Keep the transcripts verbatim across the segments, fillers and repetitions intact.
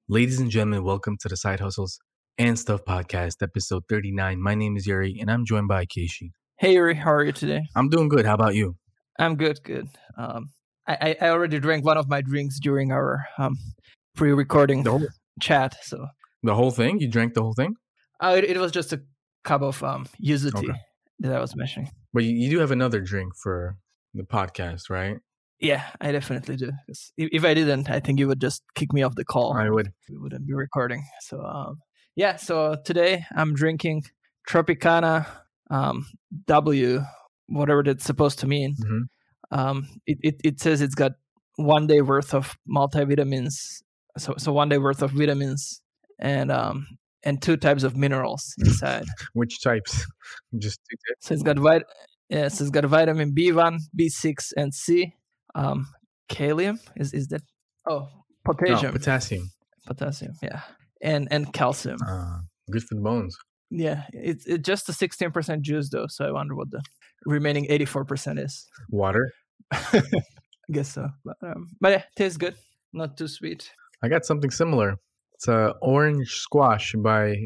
Ladies and gentlemen, welcome to the Side Hustles and Stuff podcast, episode thirty-nine. My name is Yuri, and I'm joined by Keishi. Hey Yuri, how are you today? I'm doing good. How about you? I'm good, good. Um, I, I already drank one of my drinks during our um, pre-recording The whole, chat. So the whole thing? You drank the whole thing? uh, it, it was just a cup of um, yuzu tea Okay. that I was mentioning. But you, you do have another drink for the podcast, right? Yeah, I definitely do. 'Cause If, if I didn't, I think you would just kick me off the call. I would. We wouldn't be recording. So um, yeah, so today I'm drinking Tropicana um, W, whatever that's supposed to mean. Mm-hmm. Um, it, it it says it's got one day worth of multivitamins, so so one day worth of vitamins and um and two types of minerals inside. Which types? Just two types? So it's got vit yes, it's got vitamin B one, B six, and C. Um, kalium is is that? Oh, No, potassium, potassium. potassium, yeah, and and calcium. Uh, good for the bones. Yeah, it's it's just a sixteen percent juice though, so I wonder what the remaining eighty-four percent is. Water. I guess so, but um, but yeah, tastes good, not too sweet. I got something similar. It's a orange squash by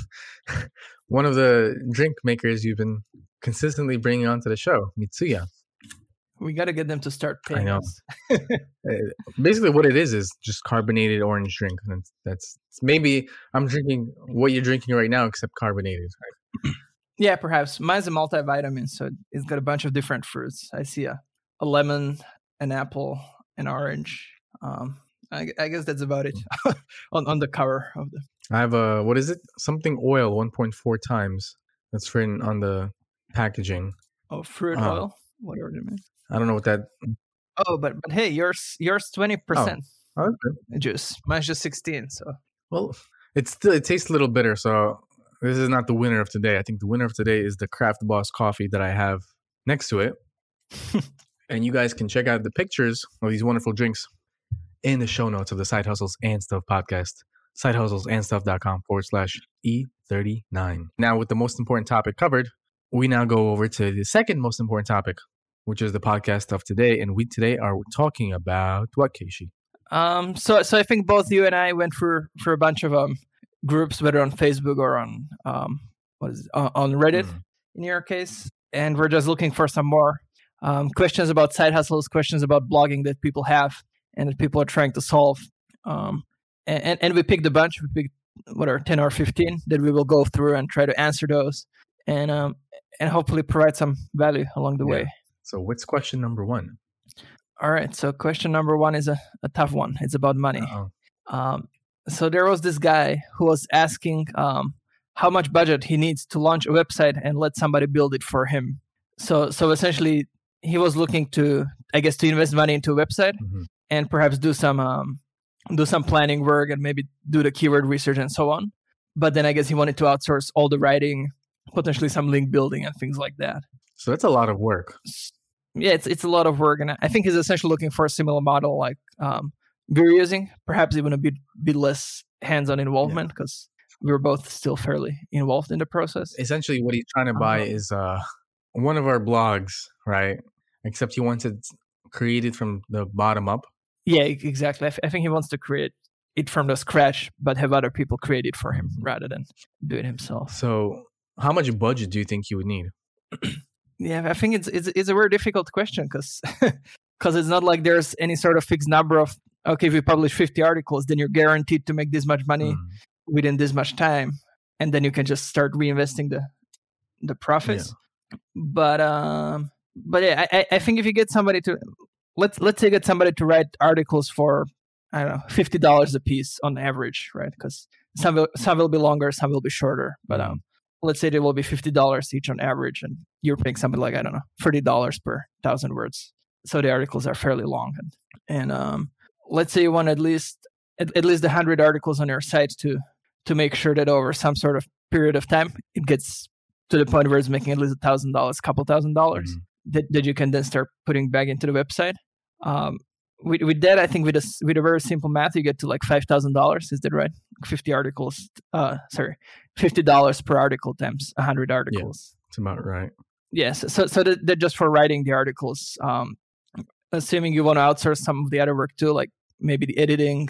one of the drink makers you've been consistently bringing onto the show, Mitsuya. We got to get them to start paying know. us. Uh, Basically, what it is is just carbonated orange drink. And it's, that's it's maybe I'm drinking what you're drinking right now, except carbonated. Right? Yeah, perhaps. Mine's a multivitamin, so it's got a bunch of different fruits. I see a, a lemon, an apple, an orange. Um, I, I guess that's about it on, on the cover of the. I have a what is it? Something oil, one point four times. That's written on the packaging. Oh, fruit Uh, oil, whatever it means. I don't know what that. Oh, but but hey, yours yours twenty percent Oh, that's good. juice. Mine's just sixteen. So Well, it's still it tastes a little bitter. So this is not the winner of today. I think the winner of today is the Craft Boss coffee that I have next to it. And you guys can check out the pictures of these wonderful drinks in the show notes of the Side Hustles and Stuff podcast. sidehustlesandstuff.com forward slash E39. Now, with the most important topic covered, we now go over to the second most important topic, which is the podcast of today. And we today are talking about what, Keishi? um, so so I think both you and I went through for a bunch of um groups, whether on Facebook or on um what is it, on on Reddit Mm. in your case, and we're just looking for some more um, questions about side hustles, questions about blogging that people have and that people are trying to solve. Um, and, and, and we picked a bunch. We picked what are ten or fifteen that we will go through and try to answer those, and um, and hopefully provide some value along the Yeah. way. So, what's question number one? All right. So question number one is a, a tough one. It's about money. Uh-oh. Um, so there was this guy who was asking um, how much budget he needs to launch a website and let somebody build it for him. So so essentially, he was looking to, I guess, to invest money into a website Mhm. and perhaps do some um, do some planning work and maybe do the keyword research and so on. But then I guess he wanted to outsource all the writing, potentially some link building and things like that. So, that's a lot of work. Yeah, it's it's a lot of work, and I think he's essentially looking for a similar model like um, we're using, perhaps even a bit bit less hands-on involvement because we were both still fairly involved in the process. Essentially, what he's trying to buy Uh-huh. is uh, one of our blogs, right? Except he wants it created from the bottom up. Yeah, e- exactly. I, th- I think he wants to create it from the scratch, but have other people create it for him rather than do it himself. So, how much budget do you think you would need? Yeah, I think it's it's it's a very difficult question because because it's not like there's any sort of fixed number of okay, if you publish fifty articles, then you're guaranteed to make this much money Mm. within this much time, and then you can just start reinvesting the the profits. But um, but yeah, I, I- I think if you get somebody to let's let's say get somebody to write articles for I don't know fifty dollars a piece on average, right? Because some will, some will be longer, some will be shorter. But um, let's say they will be fifty dollars each on average, and you're paying something like I don't know thirty dollars per thousand words. So the articles are fairly long, and and um, let's say you want at least at, at least a hundred articles on your site to to make sure that over some sort of period of time it gets to the point where it's making at least a thousand dollars, couple thousand dollars Mhm. that, that you can then start putting back into the website. Um, with, with that, I think with a s- with a very simple math, you get to like five thousand dollars. Is that right? Fifty articles. Uh, sorry, fifty dollars per article times a hundred articles. It's about right. Yes. So so that, that just for writing the articles. Um, assuming you want to outsource some of the other work too, like maybe the editing,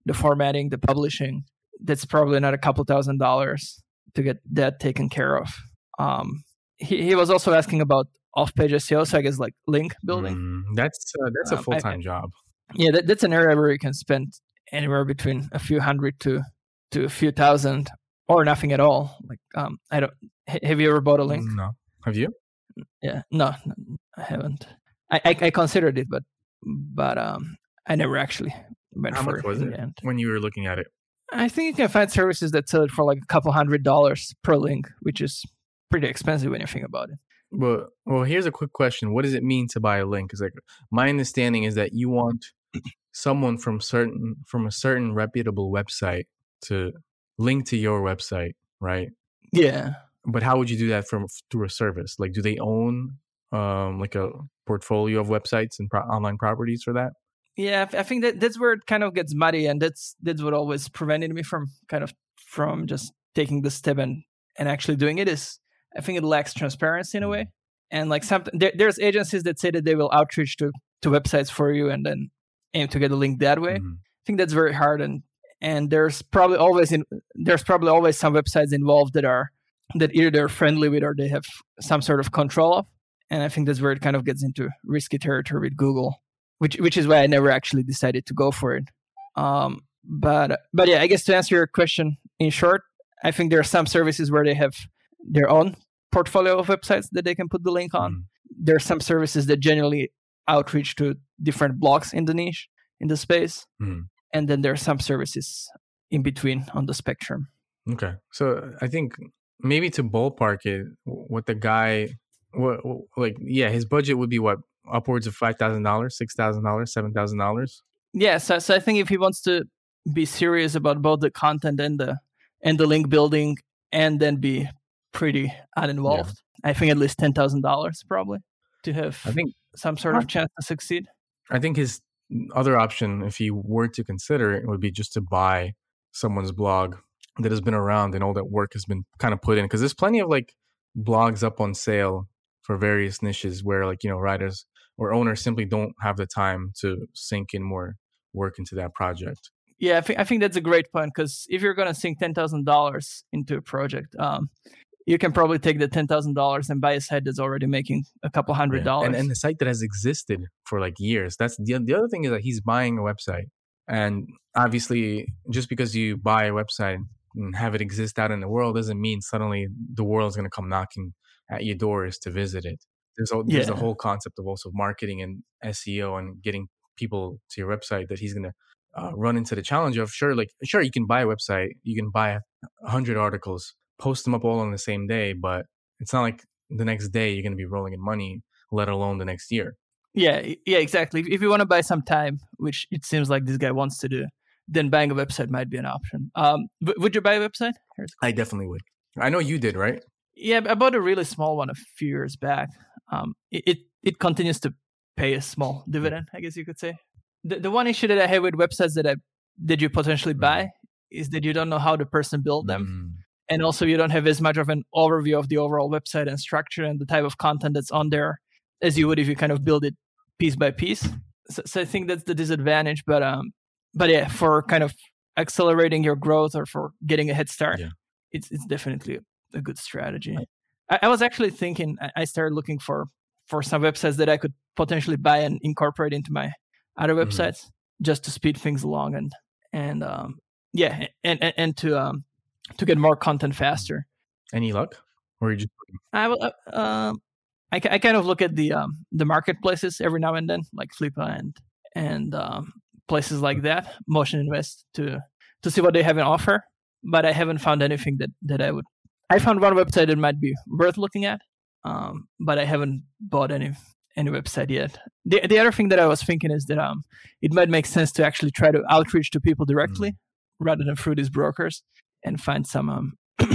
the formatting, the publishing. That's probably another couple thousand dollars to get that taken care of. Um, he, he was also asking about off-page S E O, so I guess like link building. Mm, that's uh, that's a Um, full-time I- job. Yeah, that, that's an area where you can spend anywhere between a few hundred to to a few thousand, or nothing at all. Like, um, I don't. h- Have you ever bought a link? No, have you? Yeah, no, no, I haven't. I, I I considered it, but but um, I never actually went How for much it was in it the end. when you were looking at it? I think you can find services that sell it for like a couple hundred dollars per link, which is pretty expensive when you think about it. Well, well, here's a quick question. What does it mean to buy a link? Because like my understanding is that you want someone from certain from a certain reputable website to link to your website, right? Yeah. But how would you do that from through a service? Like, do they own um like a portfolio of websites and pro- online properties for that? Yeah, I th- I think that that's where it kind of gets muddy, and that's that's what always prevented me from kind of from just taking the step and and actually doing it. Is I think it lacks transparency in a way, and like something there, there's agencies that say that they will outreach to to websites for you and then aim to get a link that way. Mhm. I think that's very hard, and and there's probably always in there's probably always some websites involved that are that either they're friendly with or they have some sort of control of, and I think that's where it kind of gets into risky territory with Google. Which which is why I never actually decided to go for it. Um, but but yeah, I guess to answer your question in short, I think there are some services where they have their own portfolio of websites that they can put the link on. Mhm. There are some services that generally outreach to different blogs in the niche, in the space. Mhm. And then there are some services in between on the spectrum. Okay, so I think maybe to ballpark it, what the guy, what like yeah, his budget would be what, upwards of five thousand dollars, six thousand dollars, seven thousand dollars. Yeah, so, so I think if he wants to be serious about both the content and the and the link building, and then be pretty uninvolved, I think at least ten thousand dollars probably to have I think some sort of chance to succeed. I think his other option, if he were to consider it, would be just to buy someone's blog that has been around and all that work has been kind of put in. Because there's plenty of like blogs up on sale for various niches where like, you know, writers or owners simply don't have the time to sink in more work into that project. Yeah, I think I think that's a great point, because if you're gonna sink ten thousand dollars into a project, um, you can probably take the ten thousand dollars and buy a site that's already making a couple hundred Yeah. dollars. And and the site that has existed for like years. That's the the other thing is that he's buying a website, and obviously, just because you buy a website and have it exist out in the world doesn't mean suddenly the world's going to come knocking at your doors to visit it. There's a, there's Yeah. a whole concept of also marketing and S E O and getting people to your website that he's going to uh, run into the challenge of. Sure, like sure you can buy a website, you can buy a hundred articles, post them up all on the same day, but it's not like the next day you're going to be rolling in money, let alone the next year. Yeah, y- yeah, exactly. If- If you want to buy some time, which it seems like this guy wants to do, then buying a website might be an option. Um, w- would you buy a website? Here's- I definitely would. I know you did, right? Yeah, I bought a really small one a few years back. Um, it, it it continues to pay a small dividend, I guess you could say. The the one issue that I have with websites that I that you potentially buy is that you don't know how the person built them, Mm. and also you don't have as much of an overview of the overall website and structure and the type of content that's on there as you would if you kind of build it piece by piece. So, so I think that's the disadvantage. But um, but yeah, for kind of accelerating your growth or for getting a head start, Yeah. it's it's definitely a good strategy. I, I was actually thinking I I started looking for for some websites that I could potentially buy and incorporate into my other Mhm. websites just to speed things along and and um yeah and and, and to um to get more content faster. Any luck? Or you just I will uh, um I, ki- I kind of look at the um the marketplaces every now and then, like Flippa and and um places like that, Motion Invest, to to see what they have in offer. But I haven't found anything that that I would. I found one website that might be worth looking at, um, but I haven't bought any any website yet. The the other thing that I was thinking is that um it might make sense to actually try to outreach to people directly rather than through these brokers, and find some um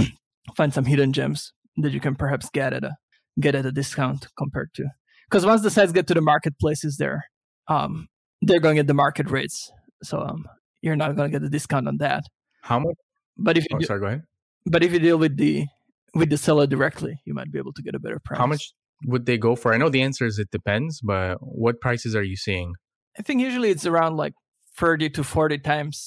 find some hidden gems that you can perhaps get at a get at a discount compared to, because once the sites get to the marketplaces, they're um they're going at the market rates, so um you're not going to get a discount on that. how much? But if you Oh, do, sorry, go ahead. but if you deal with the with the seller directly, you might be able to get a better price. How much would they go for? I know the answer is it depends, but what prices are you seeing? I think usually it's around like thirty to forty times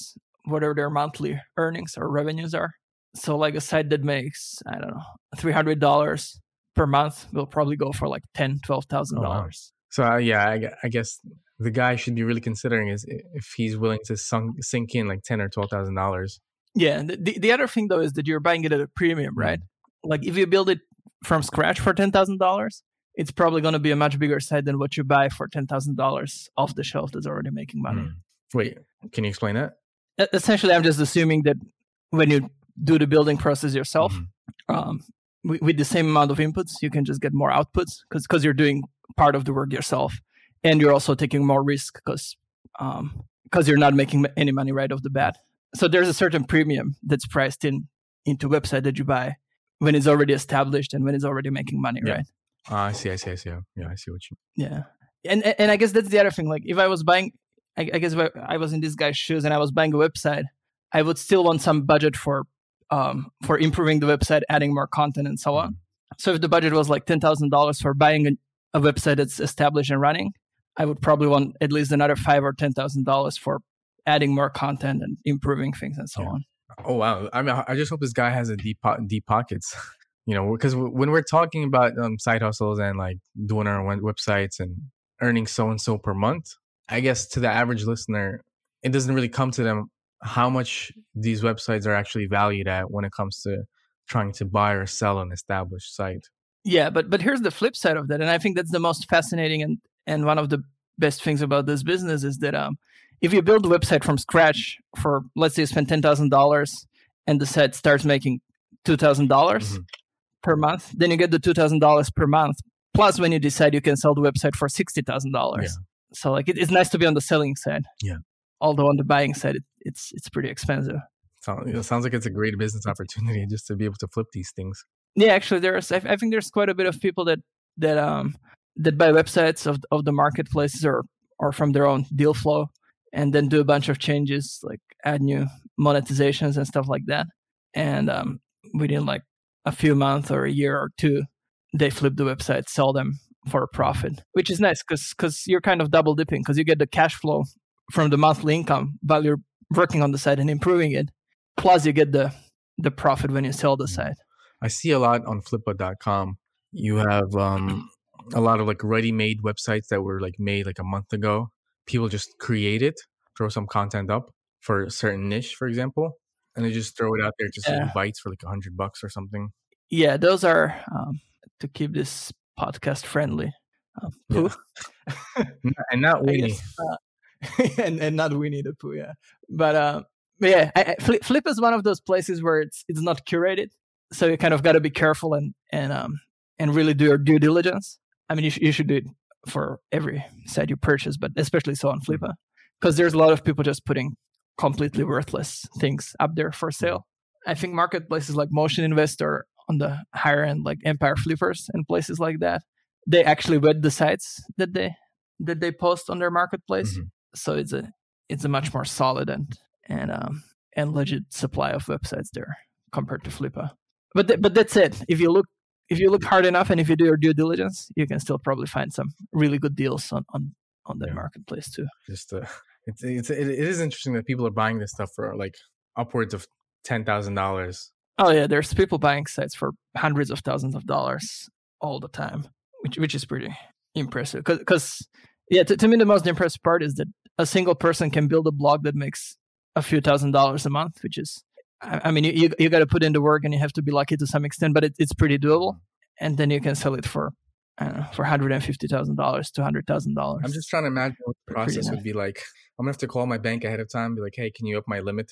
whatever their monthly earnings or revenues are. So like a site that makes, I don't know, three hundred dollars per month will probably go for like ten thousand dollars, twelve thousand dollars. Oh, wow. So uh, yeah, I, I guess the guy should be really considering is if he's willing to sunk, sink in like ten or twelve thousand dollars. Yeah. The, the, the other thing though is that you're buying it at a premium, right? Mm-hmm. Like if you build it from scratch for ten thousand dollars, it's probably going to be a much bigger site than what you buy for ten thousand dollars off the shelf that's already making money. Mm. Wait, can you explain that? Essentially, I'm just assuming that when you do the building process yourself, mm-hmm. um, with, with the same amount of inputs, you can just get more outputs because because you're doing part of the work yourself, and you're also taking more risk because um, because you're not making any money right off the bat. So there's a certain premium that's priced in into website that you buy when it's already established and when it's already making money, yeah. right? Uh, I see, I see, I see. Yeah, I see what you. Yeah, and and I guess that's the other thing. Like if I was buying, I, I guess if I was in this guy's shoes and I was buying a website, I would still want some budget for um for improving the website, adding more content, and so on. Mm-hmm. So if the budget was like ten thousand dollars for buying a, a website that's established and running, I would probably want at least another five or ten thousand dollars for adding more content and improving things and so yeah. on. Oh wow! I mean, I just hope this guy has a deep po- deep pockets. You know, because when we're talking about um, side hustles and like doing our websites and earning so and so per month, I guess to the average listener, it doesn't really come to them how much these websites are actually valued at when it comes to trying to buy or sell an established site. Yeah, but but here's the flip side of that, and I think that's the most fascinating and and one of the best things about this business is that um, if you build a website from scratch for, let's say you spend ten thousand dollars and the site starts making two thousand dollars. Mm-hmm. per month, then you get the two thousand dollars per month. Plus, when you decide you can sell the website for sixty thousand dollars. Yeah. So like it, it's nice to be on the selling side. Yeah. Although on the buying side, it, it's it's pretty expensive. So, it sounds like it's a great business opportunity just to be able to flip these things. Yeah, actually, there's I, I think there's quite a bit of people that that um that buy websites of of the marketplaces or or from their own deal flow and then do a bunch of changes like add new monetizations and stuff like that. And um, within like a few months or a year or two, they flip the website, sell them for a profit, which is nice because because you're kind of double dipping because you get the cash flow from the monthly income while you're working on the site and improving it. Plus, you get the the profit when you sell the site. I see a lot on flippa dot com. You have um, a lot of like ready-made websites that were like made like a month ago. People just create it, throw some content up for a certain niche, for example, and they just throw it out there just yeah. bites for like a hundred bucks or something. Yeah, those are um, to keep this podcast friendly. Um, Pooh. Yeah. And not Winnie. Uh, and and not Winnie the Pooh, yeah. But uh, yeah, I, I, Flip, Flip is one of those places where it's it's not curated, so you kind of got to be careful and and um and really do your due diligence. I mean, you, sh- you should do it for every site you purchase, but especially so on Flippa, because there's a lot of people just putting completely worthless things up there for sale. I think marketplaces like Motion Invest or on the higher end, like Empire Flippers and places like that, they actually vet the sites that they that they post on their marketplace. Mm-hmm. So it's a it's a much more solid and and um and legit supply of websites there compared to Flippa. But th- but that's it. If you look if you look hard enough and if you do your due diligence, you can still probably find some really good deals on on, on the yeah. marketplace too. Just uh, it's it's it is interesting that people are buying this stuff for like upwards of ten thousand dollars. Oh yeah, there's people buying sites for hundreds of thousands of dollars all the time, which which is pretty impressive. Because yeah, to, to me the most impressive part is that a single person can build a blog that makes a few thousand dollars a month, which is, I, I mean, you you, you got to put in the work and you have to be lucky to some extent, but it, it's pretty doable. And then you can sell it for I don't know, for one hundred fifty thousand dollars, two hundred thousand dollars. I'm just trying to imagine what the process nice. would be like. I'm gonna have to call my bank ahead of time, be like, hey, can you up my limit?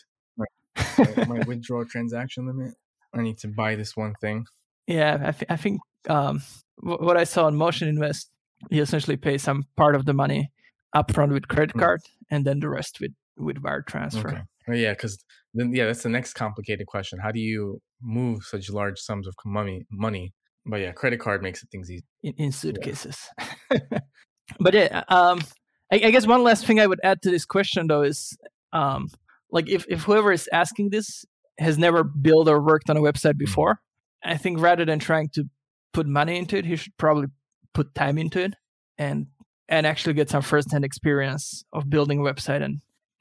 my, my withdrawal transaction limit. I need to buy this one thing. Yeah, I, th- I think um, w- what I saw on Motion Invest, you essentially pay some part of the money upfront with credit card, mm. and then the rest with, with wire transfer. Okay. Oh, yeah, because then yeah, that's the next complicated question. How do you move such large sums of money? Money, but yeah, credit card makes it things easy in, in suitcases. Yeah. But yeah, um, I, I guess one last thing I would add to this question though is. Um, Like if, if whoever is asking this has never built or worked on a website before, I think rather than trying to put money into it, he should probably put time into it and and actually get some first-hand experience of building a website and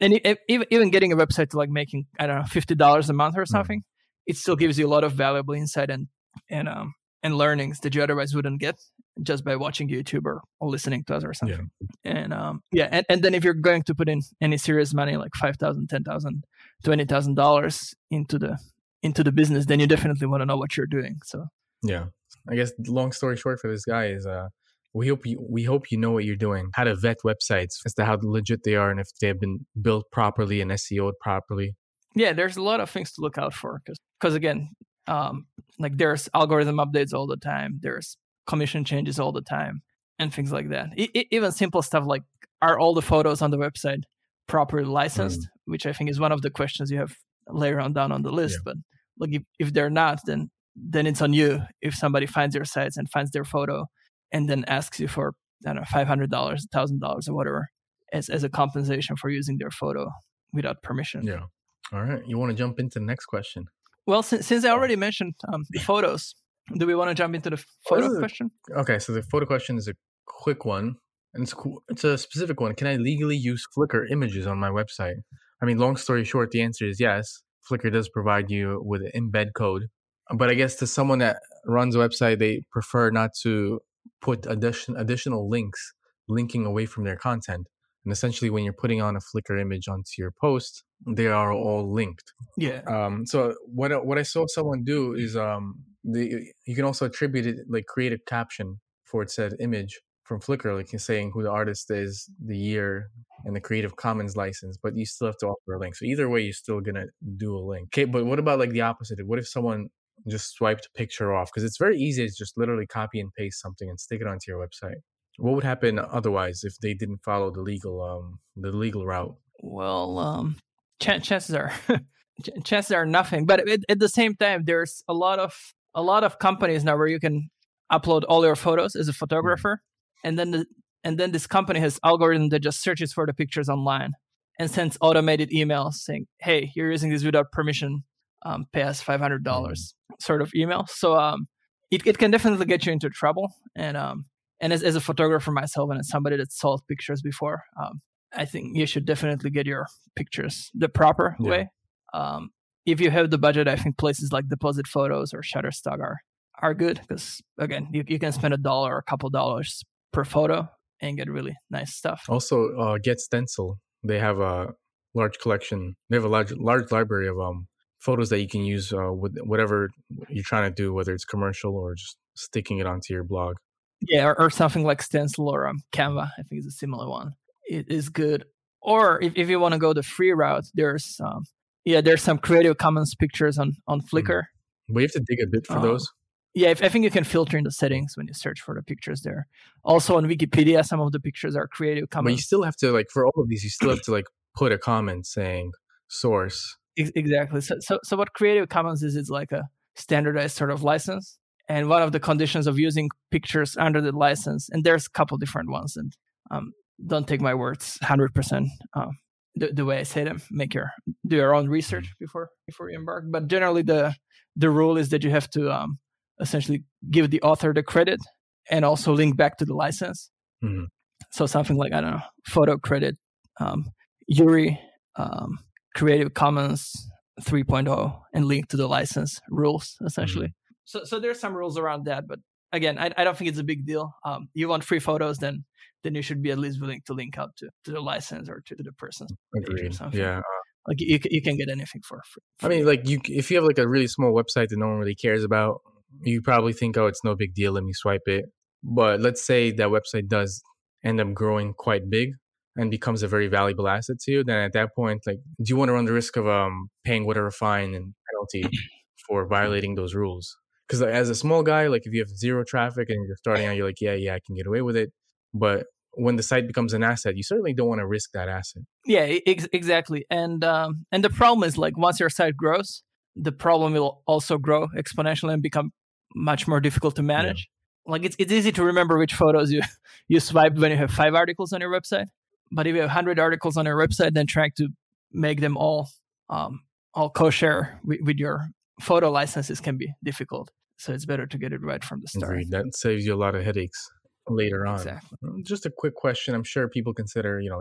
and it, even even getting a website to like making, I don't know, fifty dollars a month or something, mm. it still gives you a lot of valuable insight and and um and learnings that you otherwise wouldn't get just by watching YouTube or, or listening to us or something. Yeah. And um yeah, and, and then if you're going to put in any serious money, like five thousand, ten thousand, twenty thousand dollars into the into the business, then you definitely want to know what you're doing. So yeah, I guess long story short for this guy is uh we hope you we hope you know what you're doing, how to vet websites as to how legit they are and if they've been built properly and S E O'd properly. Yeah, there's a lot of things to look out for because because again, um like there's algorithm updates all the time, there's commission changes all the time and things like that. I, I, even simple stuff like, are all the photos on the website properly licensed, mm. which I think is one of the questions you have later on down on the list. Yeah. But like if, if they're not, then then it's on you if somebody finds your sites and finds their photo and then asks you for, I don't know, five hundred dollars, one thousand dollars or whatever as, as a compensation for using their photo without permission. Yeah. All right. You want to jump into the next question? Well, since, since I already mentioned um, the photos, do we want to jump into the photo oh, question? Okay. So the photo question is a quick one. And it's cool. It's a specific one. Can I legally use Flickr images on my website? I mean, long story short, the answer is yes. Flickr does provide you with an embed code. But I guess to someone that runs a website, they prefer not to put addition, additional links linking away from their content. And essentially, when you're putting on a Flickr image onto your post, they are all linked. Yeah. Um. So what what I saw someone do is um, the you can also attribute it, like create a caption for it said image from Flickr, like saying who the artist is, the year, and the Creative Commons license. But you still have to offer a link. So either way, you're still gonna do a link. Okay. But what about like the opposite? What if someone just swiped a picture off? Because it's very easy to just literally copy and paste something and stick it onto your website. What would happen otherwise if they didn't follow the legal um the legal route? Well, um, ch- chances are chances are nothing. But at, at the same time, there's a lot of a lot of companies now where you can upload all your photos as a photographer, mm-hmm. and then the, and then this company has algorithm that just searches for the pictures online and sends automated emails saying, "Hey, you're using this without permission. Um, pay us five hundred dollars," mm-hmm. sort of email. So um, it it can definitely get you into trouble. And um. And as, as a photographer myself and as somebody that sold pictures before, um, I think you should definitely get your pictures the proper yeah. way. Um, if you have the budget, I think places like Deposit Photos or Shutterstock are are good because, again, you, you can spend a dollar or a couple dollars per photo and get really nice stuff. Also, uh, Get Stencil. They have a large collection. They have a large large library of um photos that you can use uh, with whatever you're trying to do, whether it's commercial or just sticking it onto your blog. Yeah, or, or something like Stencil or um, Canva. I think it's a similar one. It is good. Or if, if you want to go the free route, there's um, yeah, there's some Creative Commons pictures on, on Flickr. But you have to dig a bit for um, those. Yeah, if, I think you can filter in the settings when you search for the pictures there. Also on Wikipedia, some of the pictures are Creative Commons. But you still have to, like, for all of these, you still have to like put a comment saying source. Exactly. So so so what Creative Commons is, it's like a standardized sort of license. And one of the conditions of using pictures under the license, and there's a couple different ones, and um, don't take my words one hundred percent uh, the, the way I say them. Make your do your own research before before you embark. But generally, the the rule is that you have to um, essentially give the author the credit and also link back to the license. Mm-hmm. So something like, I don't know, photo credit, um, Yuri, um, Creative Commons three point oh, and link to the license rules, essentially. Mm-hmm. So, so there's some rules around that, but again, I, I don't think it's a big deal. Um, you want free photos, then then you should be at least willing to link out to, to the license or to, to the person's page or something. Yeah, like you you can get anything for free. I mean, like you, if you have like a really small website that no one really cares about, you probably think, oh, it's no big deal. Let me swipe it. But let's say that website does end up growing quite big and becomes a very valuable asset to you. Then at that point, like, do you want to run the risk of um paying whatever fine and penalty for violating those rules? Because as a small guy, like if you have zero traffic and you're starting out, you're like, yeah, yeah, I can get away with it. But when the site becomes an asset, you certainly don't want to risk that asset. Yeah, ex- exactly. And um, and the problem is, like, once your site grows, the problem will also grow exponentially and become much more difficult to manage. Yeah. Like it's it's easy to remember which photos you, you swiped when you have five articles on your website. But if you have one hundred articles on your website, then trying to make them all um, all kosher with, with your photo licenses can be difficult. So it's better to get it right from the start. Agreed. That saves you a lot of headaches later on. Exactly. Just a quick question. I'm sure people consider, you know, like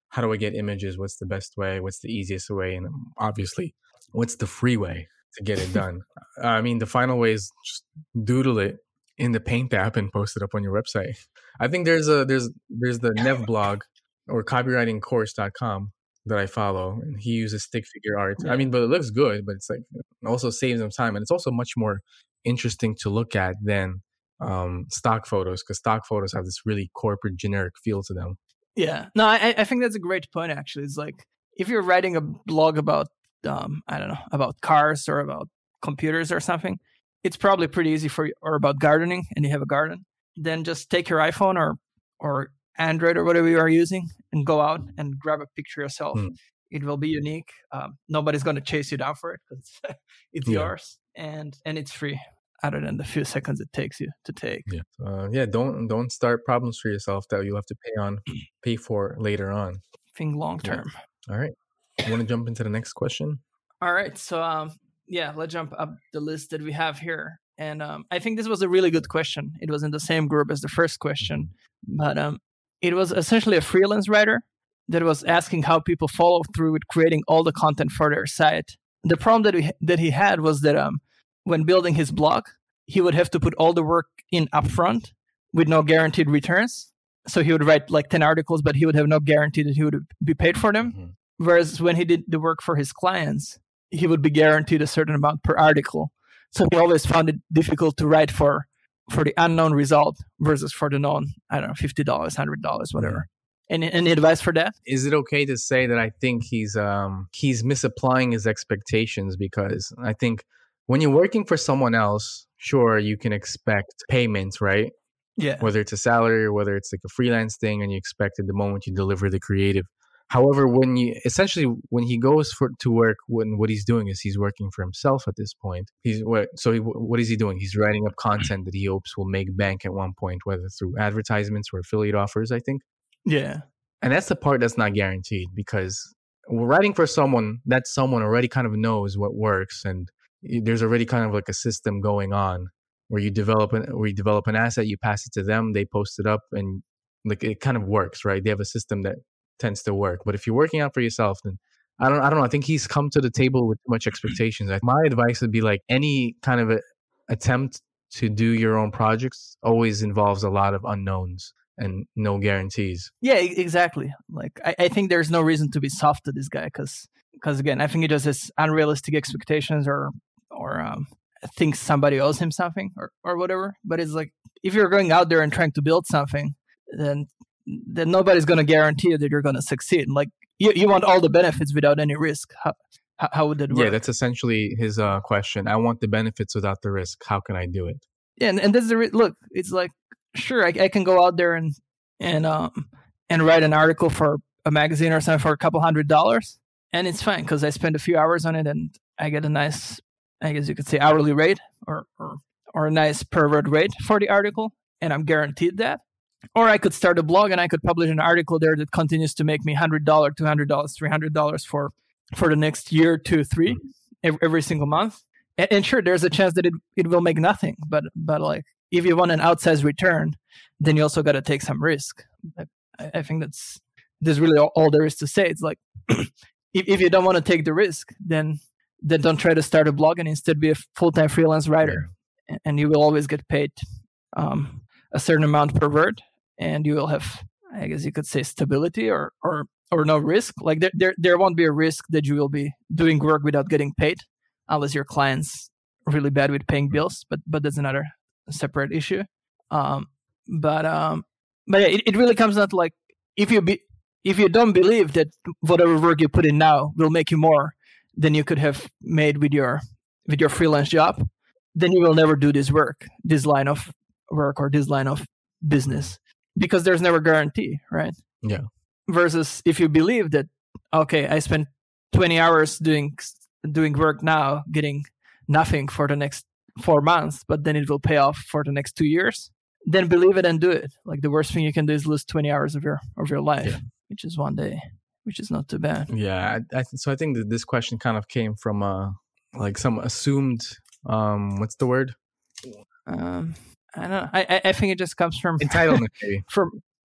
how do I get images? What's the best way? What's the easiest way? And obviously, what's the free way to get it done? I mean, the final way is just doodle it in the Paint app and post it up on your website. I think there's a there's there's the Nev blog or copywriting course dot com that I follow, and he uses stick figure art. Yeah. I mean, but it looks good, but it's like it also saves him time, and it's also much more interesting to look at than um, stock photos, because stock photos have this really corporate, generic feel to them. Yeah, no, I, I think that's a great point. Actually, it's like if you're writing a blog about um, I don't know, about cars or about computers or something, it's probably pretty easy for you, or about gardening, and you have a garden. Then just take your iPhone or or Android or whatever you are using and go out and grab a picture yourself. Mm. It will be unique. Um, nobody's going to chase you down for it because it's yeah. yours, and and it's free, other than the few seconds it takes you to take. Yeah, uh, yeah. Don't don't start problems for yourself that you'll have to pay on, pay for later on. Think long term. Yeah. All right. You want to jump into the next question? All right. So um, yeah, let's jump up the list that we have here. And um, I think this was a really good question. It was in the same group as the first question, but um, it was essentially a freelance writer that was asking how people follow through with creating all the content for their site. The problem that we, that he had was that um, when building his blog, he would have to put all the work in upfront with no guaranteed returns. So he would write like ten articles, but he would have no guarantee that he would be paid for them. Mm-hmm. Whereas when he did the work for his clients, he would be guaranteed a certain amount per article. So he always found it difficult to write for for the unknown result versus for the known, I don't know, fifty dollars, one hundred dollars, whatever. Mm-hmm. Any, any advice for that? Is it okay to say that I think he's um he's misapplying his expectations? Because I think when you're working for someone else, sure, you can expect payments, right? Yeah. Whether it's a salary or whether it's like a freelance thing and you expect it the moment you deliver the creative. However, when you essentially when he goes for to work, when what he's doing is he's working for himself at this point. He's what so he, what is he doing? He's writing up content that he hopes will make bank at one point, whether through advertisements or affiliate offers, I think. Yeah. And that's the part that's not guaranteed, because we're writing for someone, that someone already kind of knows what works, and there's already kind of like a system going on where you develop an where you develop an asset, you pass it to them, they post it up, and like it kind of works, right? They have a system that tends to work. But if you're working out for yourself, then I don't I don't know. I think he's come to the table with too much expectations. My advice would be like any kind of a attempt to do your own projects always involves a lot of unknowns and no guarantees. Yeah, exactly. Like I, I think there's no reason to be soft to this guy because because again, I think he just has unrealistic expectations or or um, thinks somebody owes him something or, or whatever. But it's like if you're going out there and trying to build something, then then nobody's going to guarantee you that you're going to succeed. Like you, you want all the benefits without any risk. How how, how would that work? Yeah, that's essentially his uh, question. I want the benefits without the risk. How can I do it? Yeah, and, and this is the re- look. It's like sure, I, I can go out there and and um and write an article for a magazine or something for a couple hundred dollars, and it's fine because I spend a few hours on it and I get a nice, I guess you could say, hourly rate or or, or a nice per word rate for the article, and I'm guaranteed that. Or I could start a blog and I could publish an article there that continues to make me one hundred dollars, two hundred dollars, three hundred dollars for, for the next year, two, three, every, every single month. And, and sure, there's a chance that it, it will make nothing. But but like if you want an outsized return, then you also got to take some risk. I, I think that's that's really all, all there is to say. It's like if, if you don't want to take the risk, then then don't try to start a blog and instead be a full-time freelance writer. Yeah. And you will always get paid um, a certain amount per word. And you will have, I guess you could say, stability or or or no risk. Like there, there, there won't be a risk that you will be doing work without getting paid, unless your client's really bad with paying bills. But but that's another separate issue. Um, but um, but yeah, it, it really comes down to like if you be if you don't believe that whatever work you put in now will make you more than you could have made with your with your freelance job, then you will never do this work, this line of work or this line of business. Because there's never guarantee, right? Yeah. Versus if you believe that, okay, I spent twenty hours doing doing work now, getting nothing for the next four months, but then it will pay off for the next two years, then believe it and do it. Like the worst thing you can do is lose twenty hours of your of your life, yeah. which is one day, which is not too bad. Yeah. I, I, so I think that this question kind of came from uh, like some assumed, um, what's the word? Um. I don't know. I I think it just comes from entitlement, maybe. From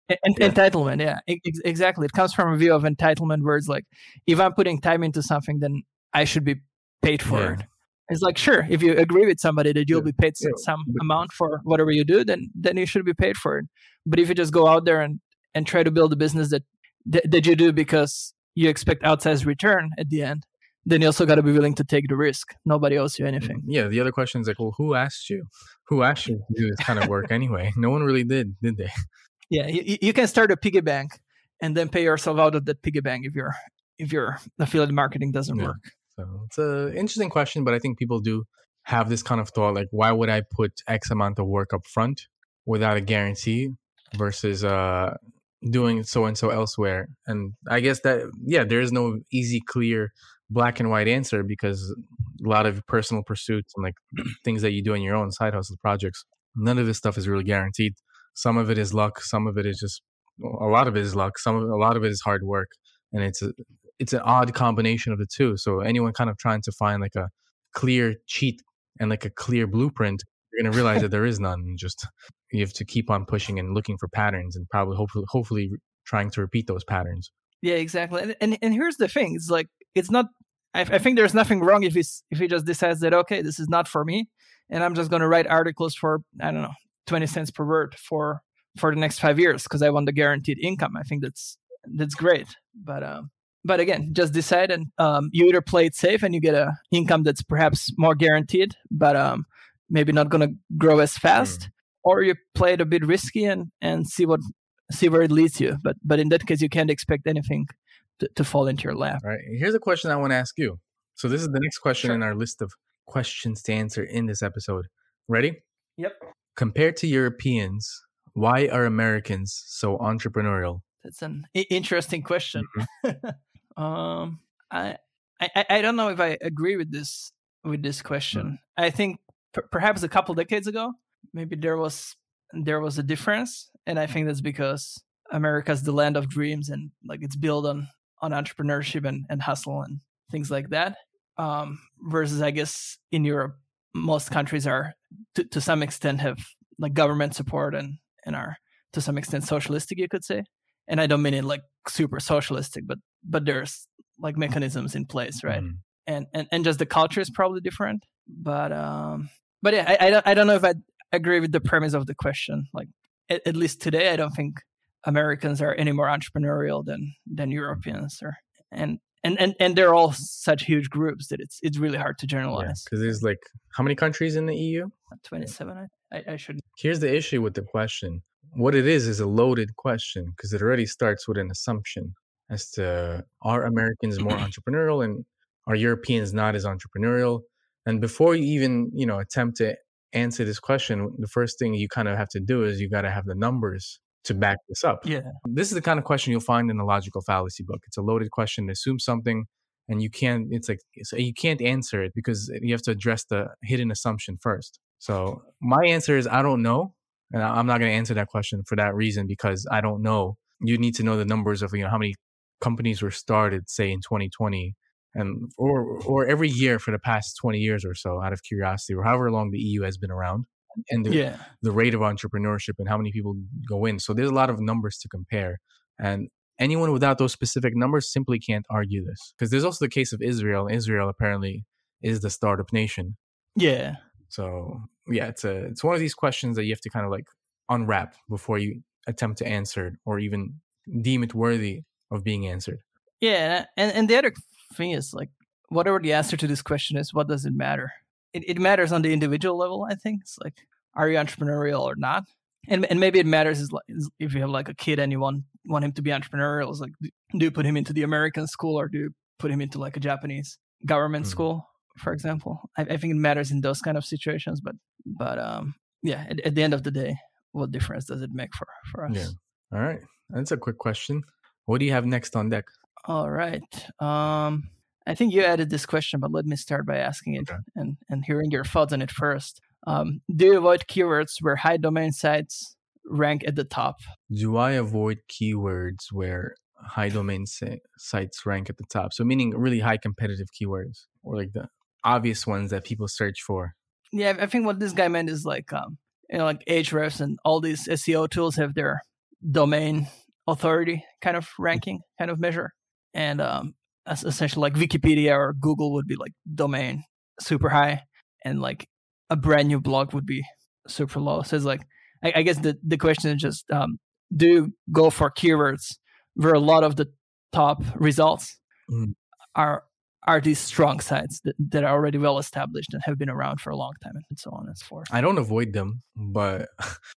En- Yeah. Entitlement, yeah, Ex- exactly. It comes from a view of entitlement, where it's like, if I'm putting time into something, then I should be paid for Yeah. it. It's like, sure, if you agree with somebody that you'll Yeah. be paid s- Yeah, some but- amount for whatever you do, then then you should be paid for it. But if you just go out there and and try to build a business that that, that you do because you expect outsized return at the end, then you also got to be willing to take the risk. Nobody owes you anything. Yeah, the other question is like, well, who asked you? Who asked you to do this kind of work anyway? No one really did, did they? Yeah, you, you can start a piggy bank and then pay yourself out of that piggy bank if your if your affiliate marketing doesn't Yeah. work. So it's an interesting question, but I think people do have this kind of thought, like, why would I put X amount of work up front without a guarantee versus uh, doing so and so elsewhere? And I guess that, yeah, there is no easy, clear, black and white answer, because a lot of personal pursuits and like things that you do in your own side hustle projects, none of this stuff is really guaranteed. Some of it is luck. Some of it is just, a lot of it is luck. Some of, a lot of it is hard work. And it's a, it's an odd combination of the two. So anyone kind of trying to find like a clear cheat and like a clear blueprint, you're going to realize that there is none. And just, you have to keep on pushing and looking for patterns and probably hopefully, hopefully trying to repeat those patterns. Yeah, exactly. And and, and here's the thing: it's like, it's not. I, I think there's nothing wrong if he's if he just decides that, okay, this is not for me, and I'm just going to write articles for, I don't know, twenty cents per word for for the next five years because I want the guaranteed income. I think that's that's great. But um, but again, just decide, and um, you either play it safe and you get a income that's perhaps more guaranteed, but um, maybe not going to grow as fast, mm. or you play it a bit risky and and see what. see where it leads you. But but in that case, you can't expect anything to, to fall into your lap. All right. Here's a question I want to ask you. So this is the next question Sure. in our list of questions to answer in this episode. Ready? Yep. Compared to Europeans, why are Americans so entrepreneurial? That's an I- interesting question. Mm-hmm. um, I, I I don't know if I agree with this with this question. Mm-hmm. I think p- perhaps a couple decades ago, maybe there was there was a difference. And I think that's because America's the land of dreams, and like it's built on, on entrepreneurship and, and hustle and things like that. Um, versus, I guess, in Europe, most countries are to, to some extent have like government support and, and are to some extent socialistic, you could say. And I don't mean it like super socialistic, but but there's like mechanisms in place, right? Mm. And, and and just the culture is probably different. But um, but yeah, I I don't, I don't know if I agree with the premise of the question. Like, at least today, I don't think Americans are any more entrepreneurial than than Europeans, or and and and, and they're all such huge groups that it's it's really hard to generalize. Because yeah, there's like how many countries in the E U? twenty-seven. I, I should. Here's the issue with the question. What it is is a loaded question because it already starts with an assumption as to, are Americans more entrepreneurial and are Europeans not as entrepreneurial? And before you even you know attempt to answer this question, the first thing you kind of have to do is you got to have the numbers to back this up. Yeah. This is the kind of question you'll find in the logical fallacy book. It's a loaded question to assume something, and you can't, it's like, it's, you can't answer it because you have to address the hidden assumption first. So my answer is, I don't know. And I'm not going to answer that question for that reason, because I don't know. You need to know the numbers of, you know, how many companies were started, say in twenty twenty, and or or every year for the past twenty years or so, out of curiosity, or however long the E U has been around, and the, yeah. the rate of entrepreneurship and how many people go in. So there's a lot of numbers to compare. And anyone without those specific numbers simply can't argue this. Because there's also the case of Israel. Israel apparently is the startup nation. Yeah. So yeah, it's a it's one of these questions that you have to kind of like unwrap before you attempt to answer it or even deem it worthy of being answered. Yeah, and and the other thing is, like, whatever the answer to this question is, what does it matter? It it matters on the individual level, I think. It's like, are you entrepreneurial or not? And and maybe it matters is like is if you have like a kid and you want want him to be entrepreneurial, it's like, do you put him into the American school or do you put him into like a Japanese government mm. school, for example? I, I think it matters in those kind of situations. But but um yeah, at, at the end of the day, what difference does it make for, for us? Yeah. All right. That's a quick question. What do you have next on deck? All right. Um, I think you added this question, but let me start by asking it okay. and, and hearing your thoughts on it first. Um, do you avoid keywords where high domain sites rank at the top? Do I avoid keywords where high domain sa- sites rank at the top? So meaning really high competitive keywords, or like the obvious ones that people search for? Yeah, I think what this guy meant is like, um, you know, like Ahrefs and all these S E O tools have their domain authority kind of ranking kind of measure. And um, essentially like Wikipedia or Google would be like domain super high, and like a brand new blog would be super low. So it's like, I, I guess the, the question is just, um, do you go for keywords where a lot of the top results mm. are are these strong sites that, that are already well established and have been around for a long time, and so on and so forth? I don't avoid them, but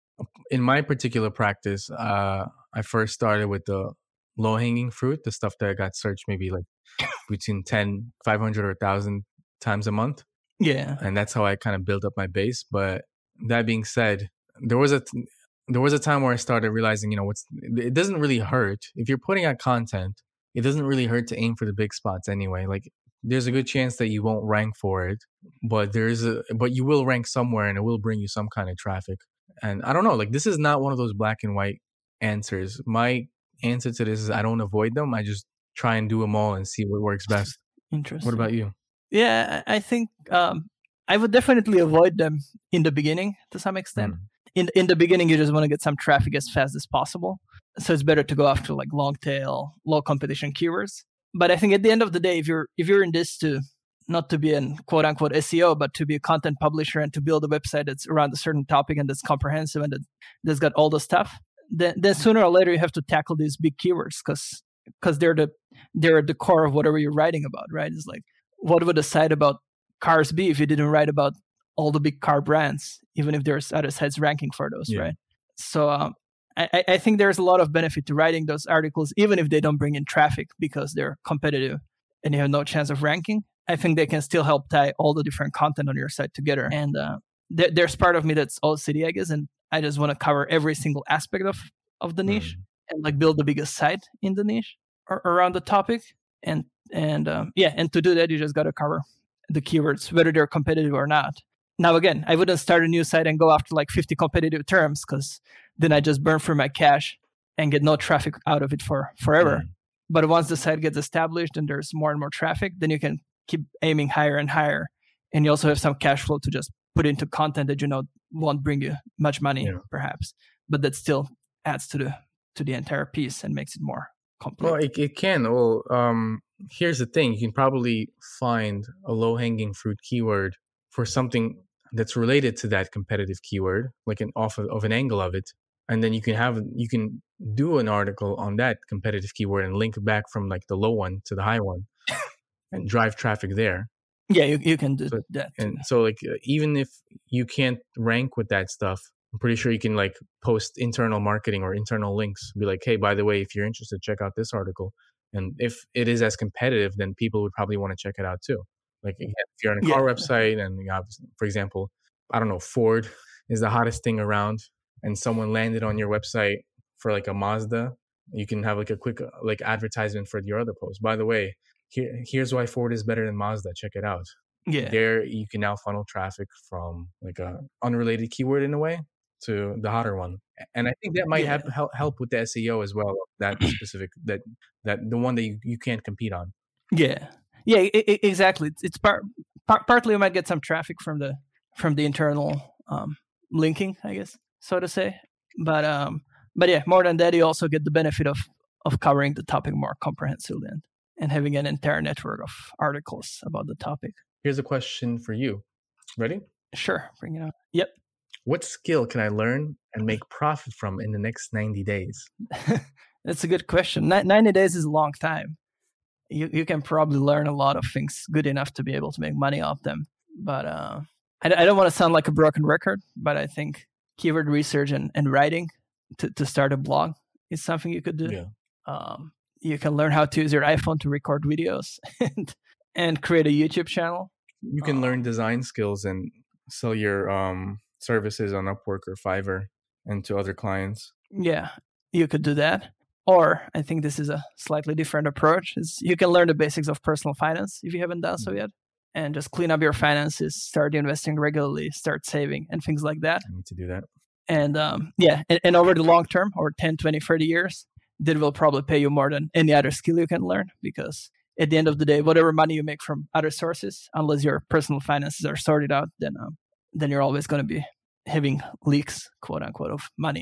in my particular practice, uh, I first started with the low-hanging fruit, the stuff that got searched maybe like between ten, five hundred, or one thousand times a month. Yeah. And that's how I kind of built up my base. But that being said, there was a there was a time where I started realizing, you know, what's it doesn't really hurt if you're putting out content. It doesn't really hurt to aim for the big spots anyway. Like, there's a good chance that you won't rank for it, but there's a but you will rank somewhere, and it will bring you some kind of traffic. And I don't know, like, this is not one of those black and white answers. My answer to this is I don't avoid them. I just try and do them all and see what works best. Interesting. What about you? Yeah, I think um, I would definitely avoid them in the beginning to some extent. Mm. In in the beginning, you just want to get some traffic as fast as possible. So it's better to go after like long tail, low competition keywords. But I think at the end of the day, if you're if you're in this to not to be an quote unquote S E O, but to be a content publisher and to build a website that's around a certain topic and that's comprehensive and that, that's got all the stuff, then, then sooner or later you have to tackle these big keywords because because they're the they're at the core of whatever you're writing about, right? It's like, what would a site about cars be if you didn't write about all the big car brands, even if there's other sites ranking for those, yeah. right? So um, I, I think there's a lot of benefit to writing those articles, even if they don't bring in traffic because they're competitive and you have no chance of ranking. I think they can still help tie all the different content on your site together. And uh, th- there's part of me that's O C D, I guess, and I just want to cover every single aspect of, of the niche mm. and like build the biggest site in the niche or around the topic. And and um, yeah, and to do that, you just got to cover the keywords, whether they're competitive or not. Now, again, I wouldn't start a new site and go after like fifty competitive terms because then I just burn through my cache and get no traffic out of it for forever. Mm. But once the site gets established and there's more and more traffic, then you can keep aiming higher and higher. And you also have some cash flow to just put into content that you know won't bring you much money, yeah. perhaps, but that still adds to the to the entire piece and makes it more complete. Well, it, it can. Well, um, here's the thing. You can probably find a low-hanging fruit keyword for something that's related to that competitive keyword, like an off of, of an angle of it. And then you can have, you can do an article on that competitive keyword and link back from like the low one to the high one and drive traffic there. Yeah, you, you can do so, that. And so like, even if you can't rank with that stuff, I'm pretty sure you can like post internal marketing or internal links. Be like, hey, by the way, if you're interested, check out this article. And if it is as competitive, then people would probably want to check it out too. Like again, if you're on a car yeah. website and you have, for example, I don't know, Ford is the hottest thing around and someone landed on your website for like a Mazda, you can have like a quick like advertisement for your other post. By the way, here, here's why Ford is better than Mazda. Check it out. Yeah. There you can now funnel traffic from like a unrelated keyword in a way to the hotter one. And I think that might yeah. have, help with the S E O as well. That specific, that, that the one that you, you can't compete on. Yeah. Yeah, it, it, exactly. It's, it's part, part, partly you might get some traffic from the, from the internal um, linking, I guess, so to say. But, um, but yeah, more than that, you also get the benefit of, of covering the topic more comprehensively and, and having an entire network of articles about the topic. Here's a question for you. Ready? Sure. Bring it on. Yep. What skill can I learn and make profit from in the next ninety days? That's a good question. ninety days is a long time. You you can probably learn a lot of things good enough to be able to make money off them. But uh, I, I don't want to sound like a broken record, but I think keyword research and, and writing to, to start a blog is something you could do. Yeah. Um, you can learn how to use your iPhone to record videos and, and create a YouTube channel. You can um, learn design skills and sell your um, services on Upwork or Fiverr and to other clients. Yeah, you could do that. Or I think this is a slightly different approach. Is you can learn the basics of personal finance if you haven't done so yet, and just clean up your finances, start investing regularly, start saving, and things like that. I need to do that. And um, yeah, and, and over the long term, over ten, twenty, thirty years, that will probably pay you more than any other skill you can learn, because at the end of the day, whatever money you make from other sources, unless your personal finances are sorted out, then um, then you're always going to be having leaks, quote unquote, of money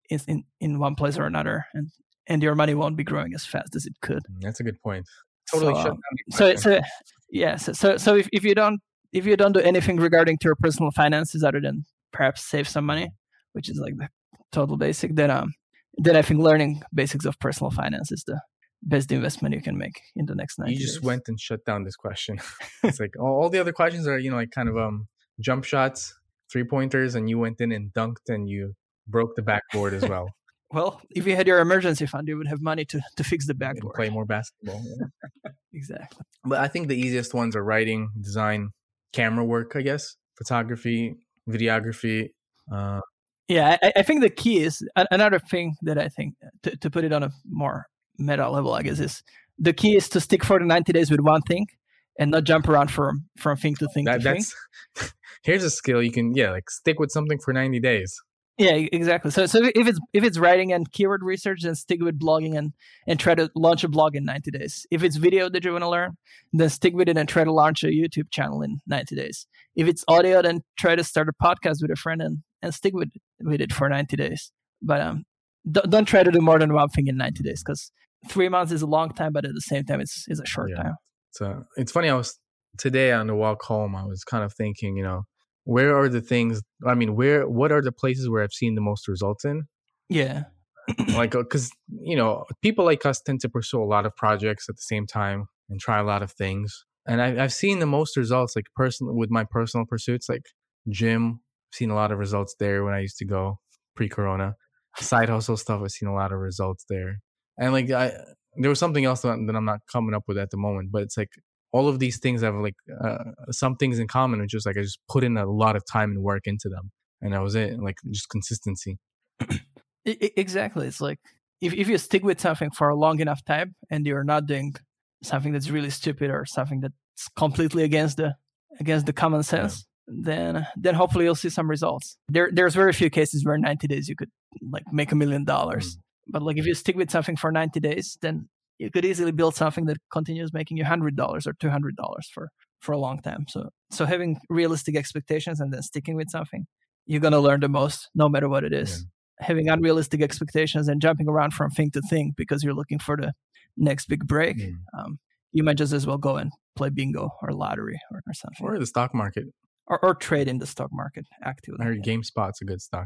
in, in, in one place or another, and, and your money won't be growing as fast as it could. That's a good point. Totally so, shut down the so, question. so yeah, so, so, so if, if you don't if you don't do anything regarding to your personal finances other than perhaps save some money, which is like the total basic, then um then I think learning basics of personal finance is the best investment you can make in the next ninety You just days. went and shut down this question. It's like all, all the other questions are, you know, like kind of um jump shots, three pointers, and you went in and dunked and you broke the backboard as well. Well, if you had your emergency fund, you would have money to, to fix the backboard. Play more basketball. Yeah. Exactly. But I think the easiest ones are writing, design, camera work, I guess, photography, videography. Uh, yeah, I, I think the key is another thing that I think to, to put it on a more meta level, I guess, is the key is to stick for the ninety days with one thing and not jump around from from thing to thing that, to that's, thing. Here's a skill you can, yeah, like stick with something for ninety days. Yeah, exactly. So, so if it's if it's writing and keyword research, then stick with blogging and and try to launch a blog in ninety days. If it's video that you want to learn, then stick with it and try to launch a YouTube channel in ninety days. If it's audio, then try to start a podcast with a friend and, and stick with with it for ninety days. But um, don't, don't try to do more than one thing in ninety days, because three months is a long time, but at the same time, it's it's a short Yeah. time. So it's funny. I was today on the walk home. I was kind of thinking, you know, where are the things? I mean, where? What are the places where I've seen the most results in? Yeah. Like, because you know, people like us tend to pursue a lot of projects at the same time and try a lot of things. And I, I've seen the most results, like personal with my personal pursuits, like gym. I've seen a lot of results there when I used to go pre-corona. Side hustle stuff. I've seen a lot of results there. And like, I there was something else that, that I'm not coming up with at the moment, but it's like all of these things have like uh, some things in common, which is like I just put in a lot of time and work into them, and that was it. Like just consistency. Exactly. It's like if, if you stick with something for a long enough time and you're not doing something that's really stupid or something that's completely against the against the common sense, yeah. then then hopefully you'll see some results. There there's very few cases where ninety days you could like make a million dollars. Mm. But like if you stick with something for ninety days, then you could easily build something that continues making you one hundred dollars or two hundred dollars for, for a long time. So so having realistic expectations and then sticking with something, you're going to learn the most, no matter what it is. Yeah. Having unrealistic expectations and jumping around from thing to thing because you're looking for the next big break, mm. um, you might just as well go and play bingo or lottery or, or something. Or the stock market. Or, or trade in the stock market actively. I heard GameSpot's a good stock.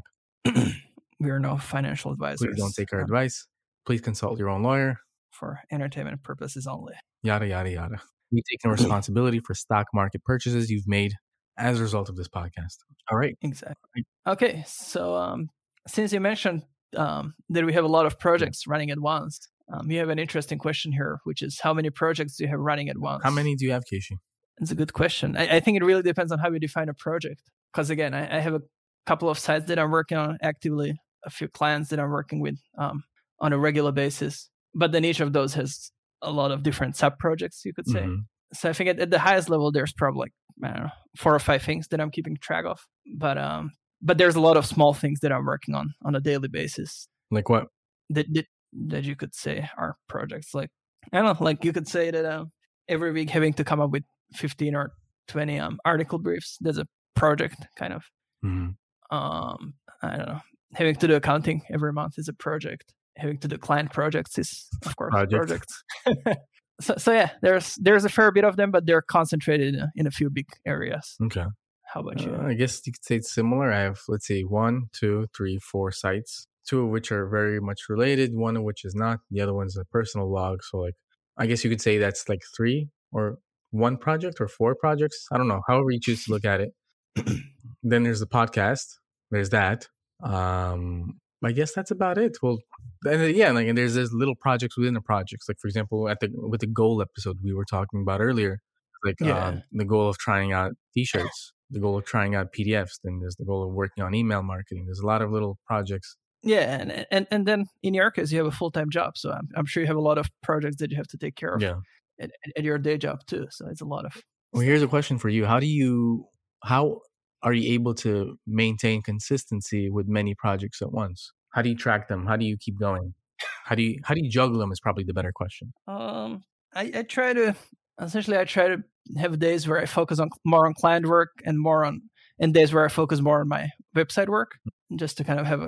We are no financial advisors. Please don't take our um, advice. Please consult your own lawyer. For entertainment purposes only. Yada, yada, yada. We take no responsibility for stock market purchases you've made as a result of this podcast. All right. Exactly. Okay. So um, since you mentioned um, that we have a lot of projects running at once, um, you have an interesting question here, which is how many projects do you have running at once? How many do you have, Keishi? It's a good question. I, I think it really depends on how you define a project. Because again, I, I have a couple of sites that I'm working on actively, a few clients that I'm working with um, on a regular basis. But then each of those has a lot of different sub-projects, you could say. Mm-hmm. So I think at, at the highest level, there's probably like, I don't know, four or five things that I'm keeping track of. But um, but there's a lot of small things that I'm working on on a daily basis. Like what? That that, that you could say are projects. Like, I don't know, like you could say that um, every week having to come up with fifteen or twenty um, article briefs, that's a project, kind of. Mm-hmm. Um, I don't know. Having to do accounting every month is a project. Having to do client projects is, of course, Project. projects. so, so yeah, there's there's a fair bit of them, but they're concentrated in, in a few big areas. Okay. How about you? Uh, I guess you could say it's similar. I have, let's say, one, two, three, four sites, two of which are very much related, one of which is not. The other one's a personal blog. So, like, I guess you could say that's like three or one project or four projects. I don't know. However you choose to look at it. Then there's the podcast. There's that. Um, I guess that's about it. Well, and yeah, like and there's there's little projects within the projects. Like for example, at the with the goal episode we were talking about earlier, like yeah. um, the goal of trying out T-shirts, the goal of trying out P D Fs. Then there's the goal of working on email marketing. There's a lot of little projects. Yeah, and and, and then in your case, you have a full time job, so I'm I'm sure you have a lot of projects that you have to take care of. Yeah, at, at your day job too. So it's a lot of. Well, here's a question for you: How do you how are you able to maintain consistency with many projects at once? How do you track them? How do you keep going? How do you how do you juggle them is probably the better question. Um, I, I try to essentially I try to have days where I focus on more on client work and more on and days where I focus more on my website work, just to kind of have a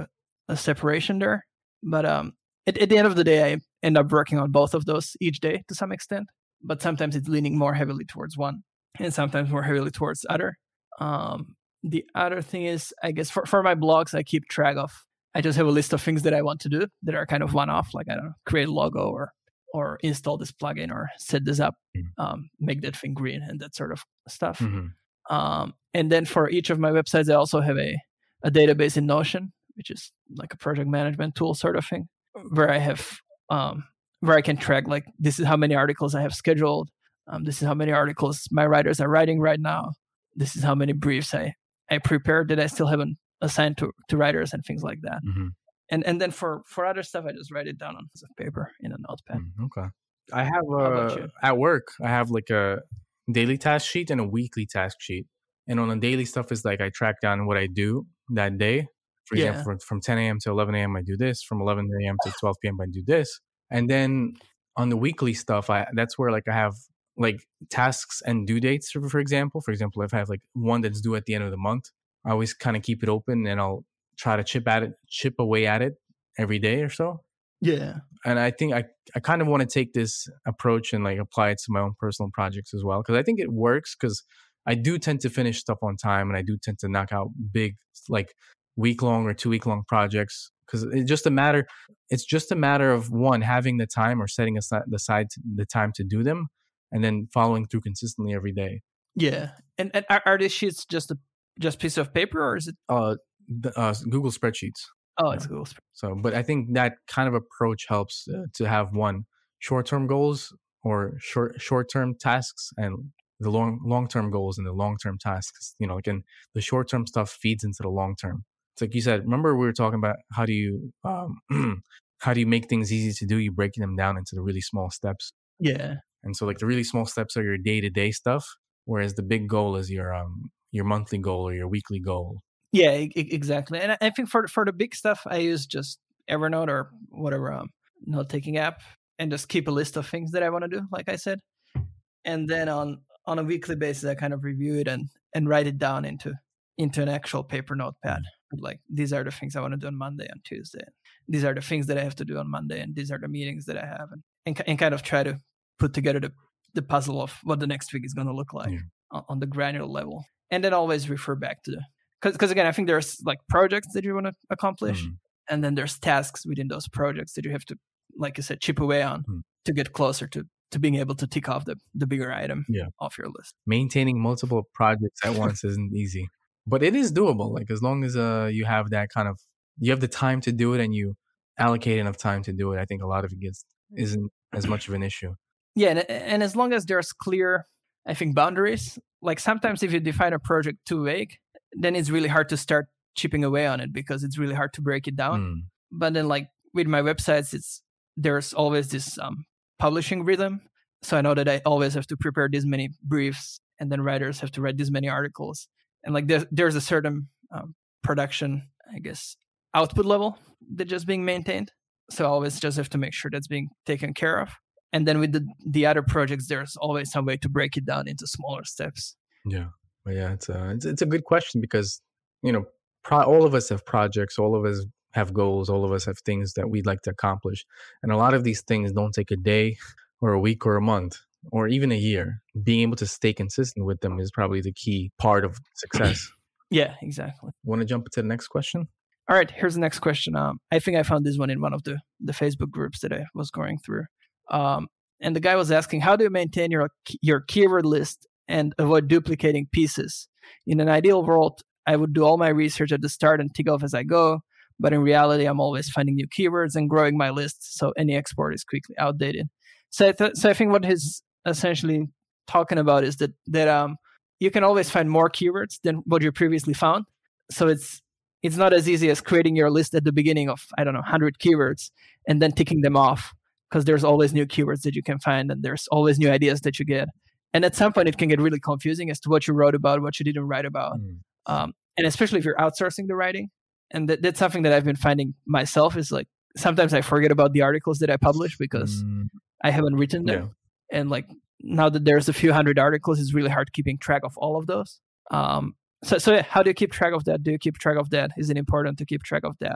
a separation there. But um, at, at the end of the day, I end up working on both of those each day to some extent. But sometimes it's leaning more heavily towards one, and sometimes more heavily towards the other. Um, the other thing is, I guess for, for my blogs, I keep track of. I just have a list of things that I want to do that are kind of one-off, like I don't know, create a logo or or install this plugin or set this up, mm-hmm. um, make that thing green and that sort of stuff. Mm-hmm. Um, and then for each of my websites, I also have a, a database in Notion, which is like a project management tool sort of thing, where I have um, where I can track like this is how many articles I have scheduled. Um, this is how many articles my writers are writing right now. This is how many briefs I, I prepared that I still haven't assigned to, to writers and things like that. Mm-hmm. And and then for, for other stuff, I just write it down on a piece of paper in a notepad. Mm, okay. I have uh, at work, I have like a daily task sheet and a weekly task sheet. And on the daily stuff is like I track down what I do that day. For example, yeah. from, from ten a.m. to eleven a.m. I do this. From eleven a.m. to twelve p.m. I do this. And then on the weekly stuff, I that's where like I have like tasks and due dates, for, for example. For example, if I have like one that's due at the end of the month, I always kind of keep it open and I'll try to chip at it, chip away at it every day or so. Yeah. And I think I, I kind of want to take this approach and like apply it to my own personal projects as well. Cause I think it works because I do tend to finish stuff on time and I do tend to knock out big, like week long or two week long projects. Cause it's just a matter, it's just a matter of one, having the time or setting aside the side the time to do them and then following through consistently every day. Yeah. And, and are, are these sheets just a just piece of paper or is it? Uh, The, uh, Google spreadsheets. Oh, it's Google spreadsheets. So, but I think that kind of approach helps uh, to have one short-term goals or short short-term tasks and the long long-term goals and the long-term tasks. You know, like in the short-term stuff feeds into the long-term. It's like you said. Remember we were talking about how do you um, how do you make things easy to do? You breaking them down into the really small steps. Yeah. And so, like the really small steps are your day-to-day stuff, whereas the big goal is your um your monthly goal or your weekly goal. Yeah, exactly. And I think for for the big stuff, I use just Evernote or whatever um, note-taking app and just keep a list of things that I want to do, like I said. And then on, on a weekly basis, I kind of review it and, and write it down into into an actual paper notepad. Like, these are the things I want to do on Monday and Tuesday. These are the things that I have to do on Monday, and these are the meetings that I have. And, and, and kind of try to put together the, the puzzle of what the next week is going to look like yeah. on, on the granular level. And then always refer back to the Because again, I think there's like projects that you want to accomplish, mm. and then there's tasks within those projects that you have to, like you said, chip away on mm. to get closer to, to being able to tick off the, the bigger item yeah. off your list. Maintaining multiple projects at once isn't easy, but it is doable. Like as long as uh, you have that kind of, you have the time to do it and you allocate enough time to do it, I think a lot of it gets isn't as much of an issue. Yeah, and, and as long as there's clear, I think, boundaries. Like sometimes if you define a project too vague, then it's really hard to start chipping away on it because it's really hard to break it down. Mm. But then like with my websites, it's there's always this um, publishing rhythm. So I know that I always have to prepare this many briefs and then writers have to write this many articles. And like there's, there's a certain um, production, I guess, output level that's just being maintained. So I always just have to make sure that's being taken care of. And then with the, the other projects, there's always some way to break it down into smaller steps. Yeah. But yeah, it's a, it's, it's a good question because, you know, pro, all of us have projects, all of us have goals, all of us have things that we'd like to accomplish. And a lot of these things don't take a day or a week or a month or even a year. Being able to stay consistent with them is probably the key part of success. Yeah, exactly. Want to jump into the next question? All right, here's the next question. Um, I think I found this one in one of the, the Facebook groups that I was going through. Um, and the guy was asking, how do you maintain your your keyword list and avoid duplicating pieces? In an ideal world, I would do all my research at the start and tick off as I go. But in reality, I'm always finding new keywords and growing my list, so any export is quickly outdated. So I, th- so I think what he's essentially talking about is that that um you can always find more keywords than what you previously found. So it's it's not as easy as creating your list at the beginning of, I don't know, one hundred keywords and then ticking them off, because there's always new keywords that you can find and there's always new ideas that you get. And at some point, it can get really confusing as to what you wrote about, what you didn't write about. Mm. Um, and especially if you're outsourcing the writing. And that, that's something that I've been finding myself is like, sometimes I forget about the articles that I publish because mm. I haven't written them. Yeah. And like, now that there's a few hundred articles, it's really hard keeping track of all of those. Um, so, so yeah, how do you keep track of that? Do you keep track of that? Is it important to keep track of that?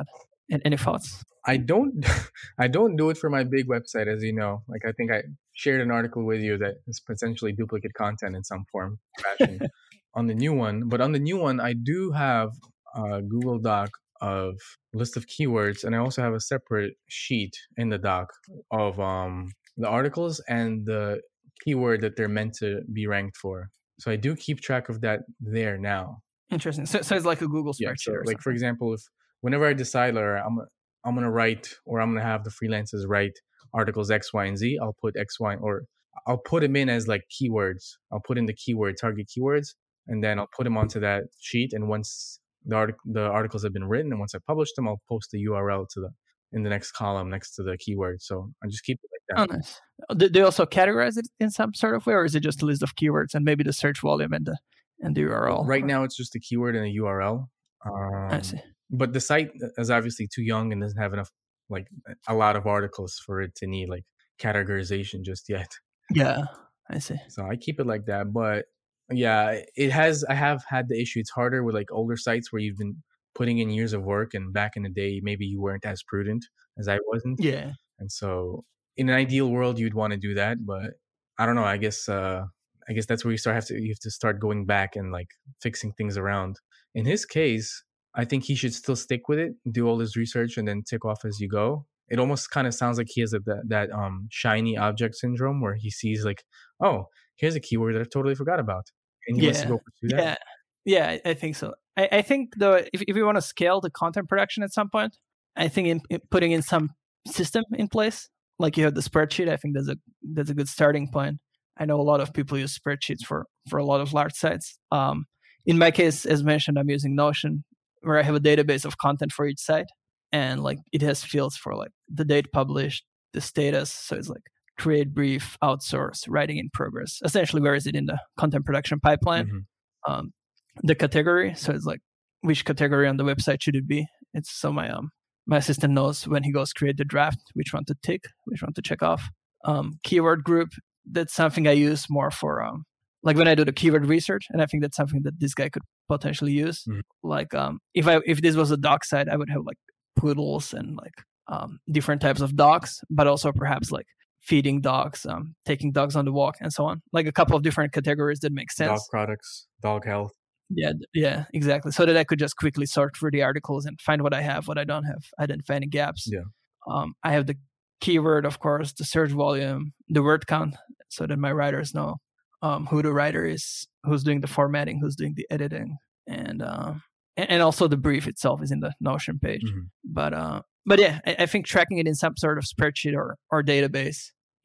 Any thoughts? I don't I don't do it for my big website, as you know. Like I think I shared an article with you that is potentially duplicate content in some form fashion on the new one. But on the new one, I do have a Google Doc of list of keywords, and I also have a separate sheet in the doc of um the articles and the keyword that they're meant to be ranked for. So I do keep track of that there now. Interesting. So, so it's like a Google spreadsheet. Yeah, so or like something. For example, if whenever I decide, or I'm I'm gonna write, or I'm gonna have the freelancers write articles X, Y, and Z, I'll put X, Y, or I'll put them in as like keywords. I'll put in the keyword target keywords, and then I'll put them onto that sheet. And once the artic- the articles have been written, and once I publish them, I'll post the U R L to the in the next column next to the keyword. So I just keep it like that. Oh, nice. Do they also categorize it in some sort of way, or is it just a list of keywords and maybe the search volume and the and the U R L? Right now, it's just a keyword and a U R L. Um, I see. But the site is obviously too young and doesn't have enough, like a lot of articles for it to need like categorization just yet. Yeah, I see. So I keep it like that. But yeah, it has, I have had the issue. It's harder with like older sites where you've been putting in years of work, and back in the day, maybe you weren't as prudent as I wasn't. Yeah. And so in an ideal world, you'd want to do that. But I don't know. I guess, uh, I guess that's where you start have to, you have to start going back and like fixing things around. In his case, I think he should still stick with it, do all his research, and then tick off as you go. It almost kind of sounds like he has a, that, that um shiny object syndrome, where he sees like, oh, here's a keyword that I totally forgot about, and he yeah. wants to go pursue that. Yeah, yeah, I think so. I, I think though, if if you want to scale the content production at some point, I think in, in putting in some system in place, like you have the spreadsheet, I think that's a that's a good starting point. I know a lot of people use spreadsheets for for a lot of large sites. Um, in my case, as mentioned, I'm using Notion, where I have a database of content for each site, and like it has fields for like the date published, the status. So it's like create brief, outsource, writing in progress. Essentially, where is it in the content production pipeline? Mm-hmm. Um, the category. So it's like which category on the website should it be? It's so my um my assistant knows when he goes create the draft which one to tick, which one to check off. Um, keyword group. That's something I use more for um like when I do the keyword research, and I think that's something that this guy could potentially use. Mm-hmm. Like um if I if this was a dog site, I would have like poodles and like um different types of dogs, but also perhaps like feeding dogs, um taking dogs on the walk, and so on. Like a couple of different categories that make sense. Dog products, dog health. Yeah, yeah, exactly. So that I could just quickly sort through the articles and find what I have, what I don't have, identify any gaps. Yeah. Um, I have the keyword, of course, the search volume, the word count, so that my writers know um, who the writer is, who's doing the formatting, who's doing the editing, and uh, and, and also the brief itself is in the Notion page. Mm-hmm. But uh, but yeah, I, I think tracking it in some sort of spreadsheet or or database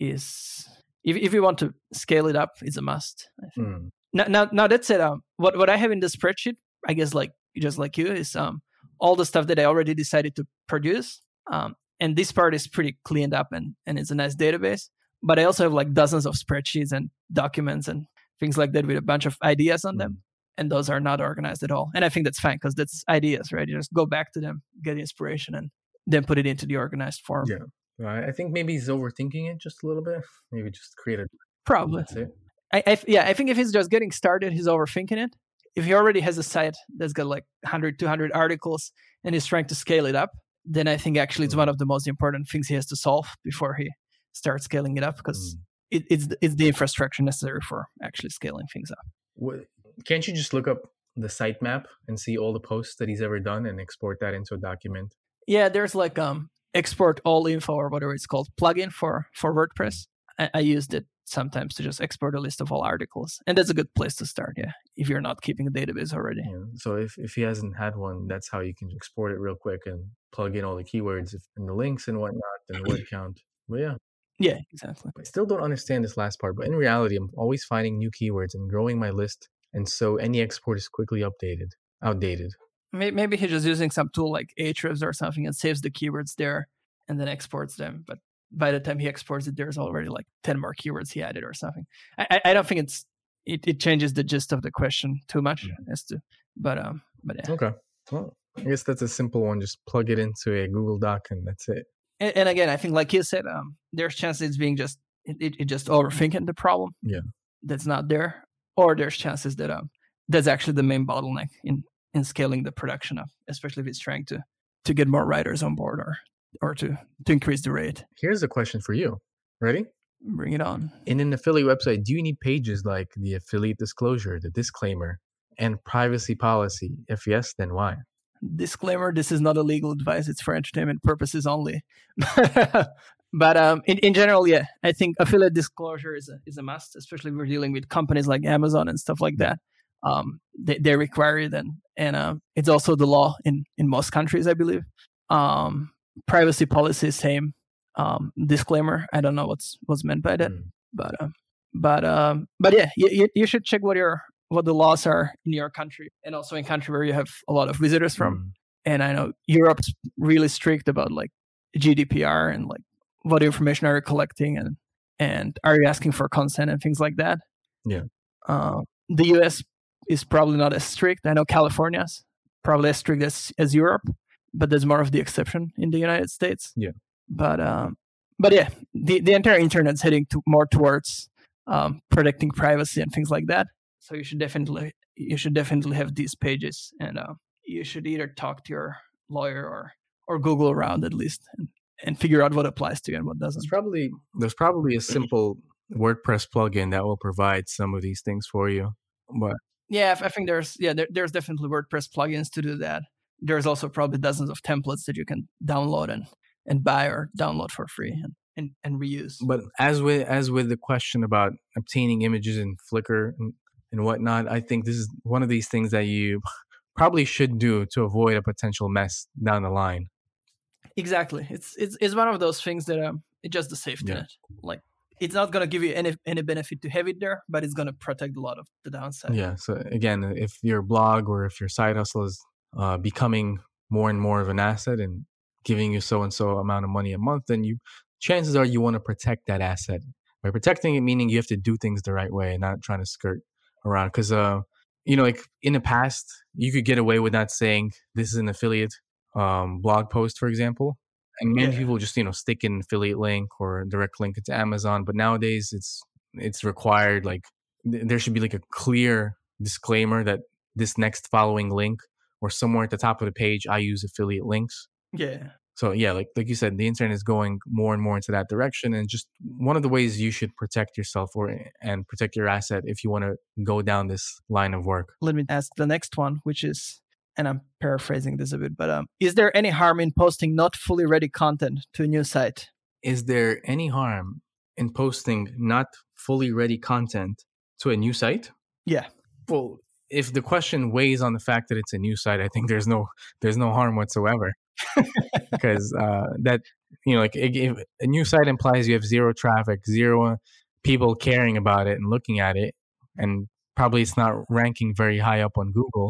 is, if if you want to scale it up, is a must. I think. Mm. Now, now, now that's it. Um, what what I have in the spreadsheet, I guess, like just like you, is um all the stuff that I already decided to produce. Um, and this part is pretty cleaned up, and and it's a nice database. But I also have like dozens of spreadsheets and documents and things like that with a bunch of ideas on mm. them, and those are not organized at all. And I think that's fine because that's ideas, right? You just go back to them, get inspiration, and then put it into the organized form. Yeah, I think maybe he's overthinking it just a little bit. Maybe just create a probably. That's it. I, I, yeah, I think if he's just getting started, he's overthinking it. If he already has a site that's got like one hundred, two hundred articles and he's trying to scale it up, then I think actually it's one of the most important things he has to solve before he starts scaling it up, because mm. it, it's, it's the infrastructure necessary for actually scaling things up. What, can't you just look up the sitemap and see all the posts that he's ever done and export that into a document? Yeah, there's like um export all info or whatever it's called plugin for, for WordPress. I, I used it sometimes to just export a list of all articles, and that's a good place to start. Yeah, if you're not keeping a database already. Yeah. So if, if he hasn't had one, that's how you can export it real quick and plug in all the keywords and the links and whatnot and the word count. But yeah. Yeah, exactly. I still don't understand this last part, but in reality, I'm always finding new keywords and growing my list, and so any export is quickly updated, outdated. Maybe he's just using some tool like Ahrefs or something and saves the keywords there and then exports them, but by the time he exports it, there's already like ten more keywords he added or something. I, I don't think it's it, it changes the gist of the question too much mm-hmm. as to, but um, but yeah. Okay, well, I guess that's a simple one. Just plug it into a Google Doc and that's it. And, and again, I think like you said, um, there's chances it's being just it, it, it just overthinking the problem. Yeah, that's not there, or there's chances that um that's actually the main bottleneck in in scaling the production up, especially if it's trying to to get more writers on board or or to, to increase the rate. Here's a question for you. Ready? Bring it on. In an affiliate website, do you need pages like the affiliate disclosure, the disclaimer, and privacy policy? If yes, then why? Disclaimer, this is not a legal advice. It's for entertainment purposes only. But um, in, in general, yeah, I think affiliate disclosure is a, is a must, especially if we're dealing with companies like Amazon and stuff like that. Um, they, they require it, and, and uh, it's also the law in, in most countries, I believe. Um, privacy policy, same. Um, disclaimer, I don't know what's what's meant by that, mm. but um, but um, but yeah, you, you should check what your what the laws are in your country, and also in country where you have a lot of visitors from. Mm. And I know Europe's really strict about like G D P R and like what information are you collecting, and and are you asking for consent and things like that. Yeah. Uh, the U S is probably not as strict. I know California's probably as strict as as Europe, but there's more of the exception in the United States. Yeah. But um, but yeah, the, the entire internet's heading to more towards um, protecting privacy and things like that. So you should definitely you should definitely have these pages, and uh, you should either talk to your lawyer or or Google around at least, and, and figure out what applies to you and what doesn't. There's probably there's probably a simple WordPress plugin that will provide some of these things for you. But yeah, I think there's yeah there, there's definitely WordPress plugins to do that. There's also probably dozens of templates that you can download and. and buy or download for free and, and, and reuse. But as with as with the question about obtaining images in Flickr and, and whatnot, I think this is one of these things that you probably should do to avoid a potential mess down the line. Exactly. It's it's it's one of those things that um it's just a safety Yeah. net. Like it's not gonna give you any any benefit to have it there, but it's gonna protect a lot of the downside. Yeah. So again, if your blog or if your side hustle is uh, becoming more and more of an asset and giving you so and so amount of money a month, then you chances are you want to protect that asset. By protecting it, meaning you have to do things the right way and not trying to skirt around. Because uh, you know, like in the past, you could get away with not saying this is an affiliate um, blog post, for example, and many Yeah. people just you know stick an affiliate link or a direct link into Amazon. But nowadays, it's it's required. Like th- there should be like a clear disclaimer that this next following link or somewhere at the top of the page, I use affiliate links. Yeah. So yeah, like like you said, the internet is going more and more into that direction, and just one of the ways you should protect yourself or and protect your asset if you want to go down this line of work. Let me ask the next one, which is, and I'm paraphrasing this a bit, but um, is there any harm in posting not fully ready content to a new site? Is there any harm in posting not fully ready content to a new site? Yeah. Well, if the question weighs on the fact that it's a new site, I think there's no there's no harm whatsoever. Because uh, that you know, like if a new site implies you have zero traffic, zero people caring about it and looking at it, and probably it's not ranking very high up on Google.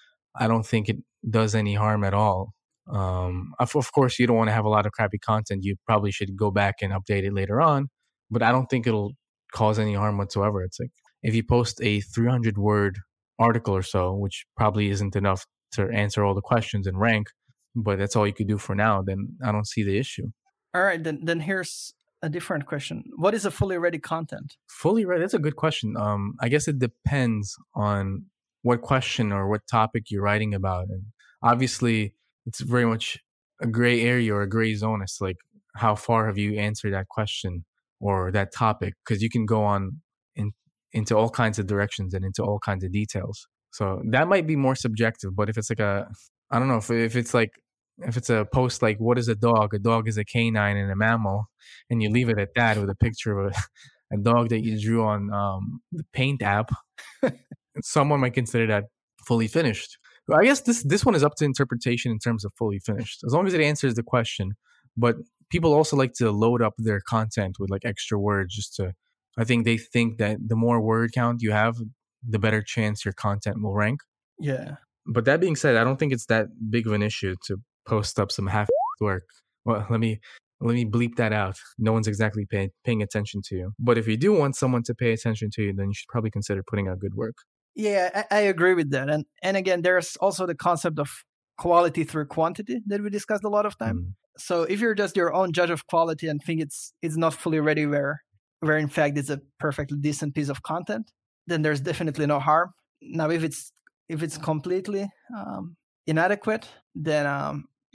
I don't think it does any harm at all. Um, of, of course, you don't want to have a lot of crappy content. You probably should go back and update it later on, but I don't think it'll cause any harm whatsoever. It's like if you post a three hundred word article or so, which probably isn't enough to answer all the questions and rank, but that's all you could do for now, then I don't see the issue. All right, then then here's a different question. What is a fully ready content? Fully ready? That's a good question. Um, I guess it depends on what question or what topic you're writing about. And obviously, it's very much a gray area or a gray zone as to like how far have you answered that question or that topic, because you can go on in, into all kinds of directions and into all kinds of details. So that might be more subjective. But if it's like a, I don't know, if if it's like, if it's a post like, what is a dog? A dog is a canine and a mammal. And you leave it at that with a picture of a, a dog that you drew on um, the Paint app. Someone might consider that fully finished. But I guess this, this one is up to interpretation in terms of fully finished, as long as it answers the question. But people also like to load up their content with like extra words just to, I think they think that the more word count you have, the better chance your content will rank. Yeah. But that being said, I don't think it's that big of an issue to post up some half work. Well, let me let me bleep that out. No one's exactly pay, paying attention to you. But if you do want someone to pay attention to you, then you should probably consider putting out good work. Yeah, I, I agree with that. And and again, there's also the concept of quality through quantity that we discussed a lot of time. Mm. So if you're just your own judge of quality and think it's it's not fully ready where where in fact it's a perfectly decent piece of content, then there's definitely no harm. Now, if it's if it's completely um, inadequate, then um,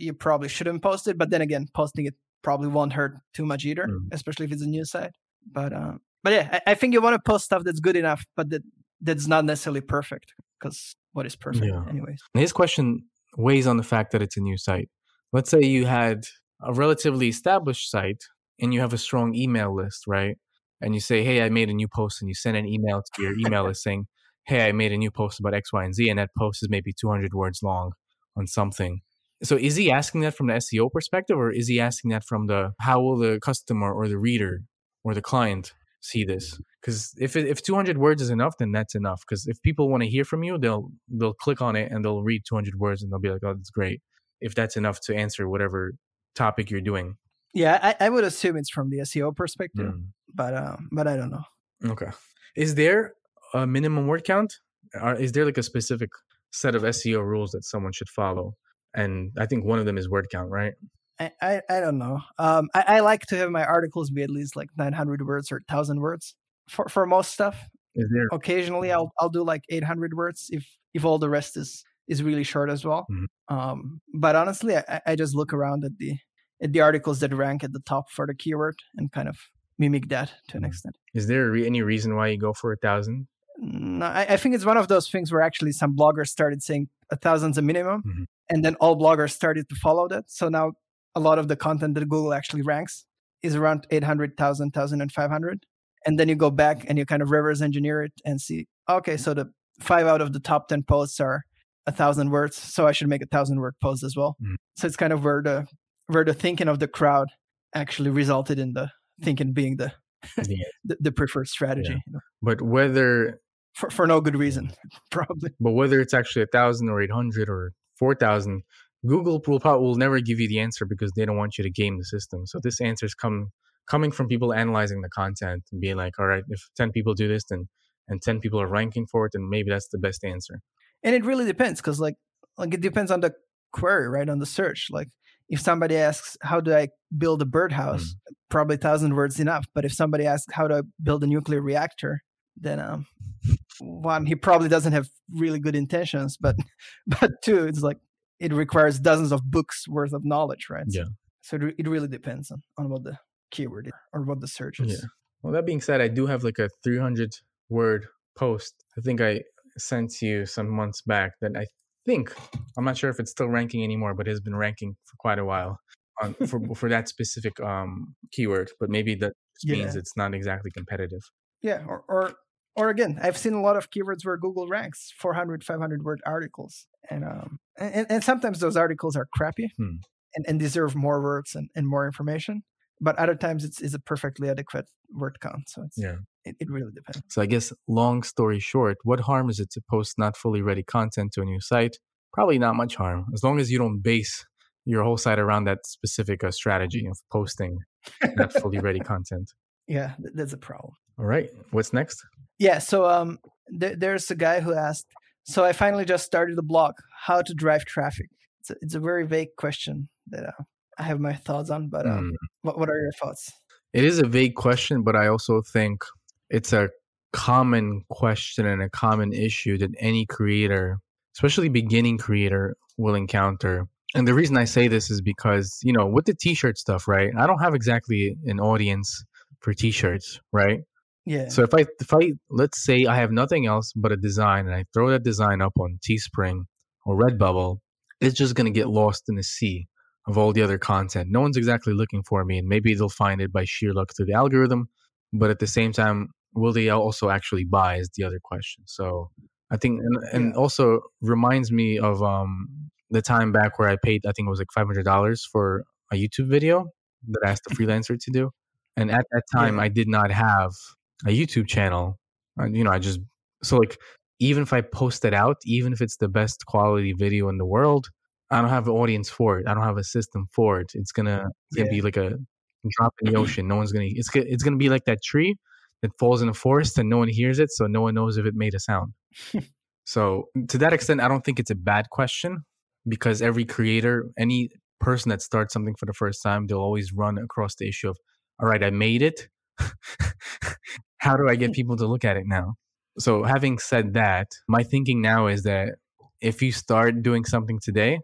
you probably shouldn't post it. But then again, posting it probably won't hurt too much either, mm. especially if it's a new site. But um, but yeah, I, I think you want to post stuff that's good enough, but that that's not necessarily perfect, because what is perfect yeah. anyways? His question weighs on the fact that it's a new site. Let's say you had a relatively established site and you have a strong email list, right? And you say, hey, I made a new post, and you send an email to your email list saying, hey, I made a new post about X, Y, and Z, and that post is maybe two hundred words long on something. So is he asking that from the S E O perspective, or is he asking that from the, how will the customer or the reader or the client see this? Because if it, if two hundred words is enough, then that's enough. Because if people want to hear from you, they'll they'll click on it and they'll read two hundred words and they'll be like, oh, that's great. If that's enough to answer whatever topic you're doing. Yeah, I, I would assume it's from the S E O perspective, mm. but uh, but I don't know. Okay. Is there a minimum word count? Or is there like a specific set of S E O rules that someone should follow? And I think one of them is word count, right? I, I, I don't know. Um, I, I like to have my articles be at least like nine hundred words or one thousand words for, for most stuff. Is there? Occasionally, I'll I'll do like eight hundred words if if all the rest is is really short as well. Mm-hmm. Um, but honestly, I, I just look around at the at the articles that rank at the top for the keyword and kind of mimic that to an extent. Is there re- any reason why you go for a thousand? No, I, I think it's one of those things where actually some bloggers started saying a thousand's a minimum, mm-hmm. and then all bloggers started to follow that. So now a lot of the content that Google actually ranks is around eight hundred, one thousand, one thousand five hundred. And then you go back and you kind of reverse engineer it and see, okay, so the five out of the top ten posts are a thousand words, so I should make a thousand word post as well. Mm-hmm. So it's kind of where the where the thinking of the crowd actually resulted in the thinking being the yeah. the, the preferred strategy. Yeah. You know? But whether for for no good reason, probably. But whether it's actually a thousand or eight hundred or four thousand, Google will probably will never give you the answer because they don't want you to game the system. So this answer is come coming from people analyzing the content and being like, all right, if ten people do this, then and ten people are ranking for it, then maybe that's the best answer. And it really depends, because like like it depends on the query, right? On the search. Like if somebody asks, how do I build a birdhouse? Mm. Probably a thousand words enough. But if somebody asks, how do I build a nuclear reactor? Then um, one, he probably doesn't have really good intentions. But but two, it's like it requires dozens of books worth of knowledge, right? Yeah. So, so it, it really depends on, on what the keyword is or what the search is. Yeah. Well, that being said, I do have like a three hundred word post. I think I sent to you some months back that I think, I'm not sure if it's still ranking anymore, but it has been ranking for quite a while on, for for that specific um, keyword. But maybe that yeah. means it's not exactly competitive. Yeah, or, or or again, I've seen a lot of keywords where Google ranks four hundred, five hundred word articles. And um and, and sometimes those articles are crappy hmm. and, and deserve more words and, and more information. But other times it's, it's a perfectly adequate word count. So it's, yeah. it, it really depends. So I guess long story short, what harm is it to post not fully ready content to a new site? Probably not much harm, as long as you don't base your whole site around that specific uh, strategy of posting not fully ready content. Yeah, th- that's a problem. All right. What's next? Yeah, so um, th- there's a guy who asked, so I finally just started a blog, how to drive traffic. It's a, it's a very vague question that uh, I have my thoughts on, but um, mm. what, what are your thoughts? It is a vague question, but I also think it's a common question and a common issue that any creator, especially beginning creator, will encounter. And the reason I say this is because, you know, with the t-shirt stuff, right? I don't have exactly an audience for t-shirts, right? Yeah. So if I, if I, let's say I have nothing else but a design and I throw that design up on Teespring or Redbubble, it's just going to get lost in the sea of all the other content. No one's exactly looking for me, and maybe they'll find it by sheer luck through the algorithm. But at the same time, will they also actually buy is the other question. So I think, and, and also reminds me of um, the time back where I paid, I think it was like five hundred dollars for a YouTube video that I asked a freelancer to do. And at that time, yeah. I did not have a YouTube channel. Uh, you know, I just, so like, even if I post it out, even if it's the best quality video in the world, I don't have an audience for it. I don't have a system for it. It's gonna, it's gonna yeah. be like a drop in the ocean. No one's gonna. It's it's gonna be like that tree that falls in a forest and no one hears it, so no one knows if it made a sound. So to that extent, I don't think it's a bad question, because every creator, any person that starts something for the first time, they'll always run across the issue of, all right, I made it. How do I get people to look at it now? So having said that, my thinking now is that if you start doing something today,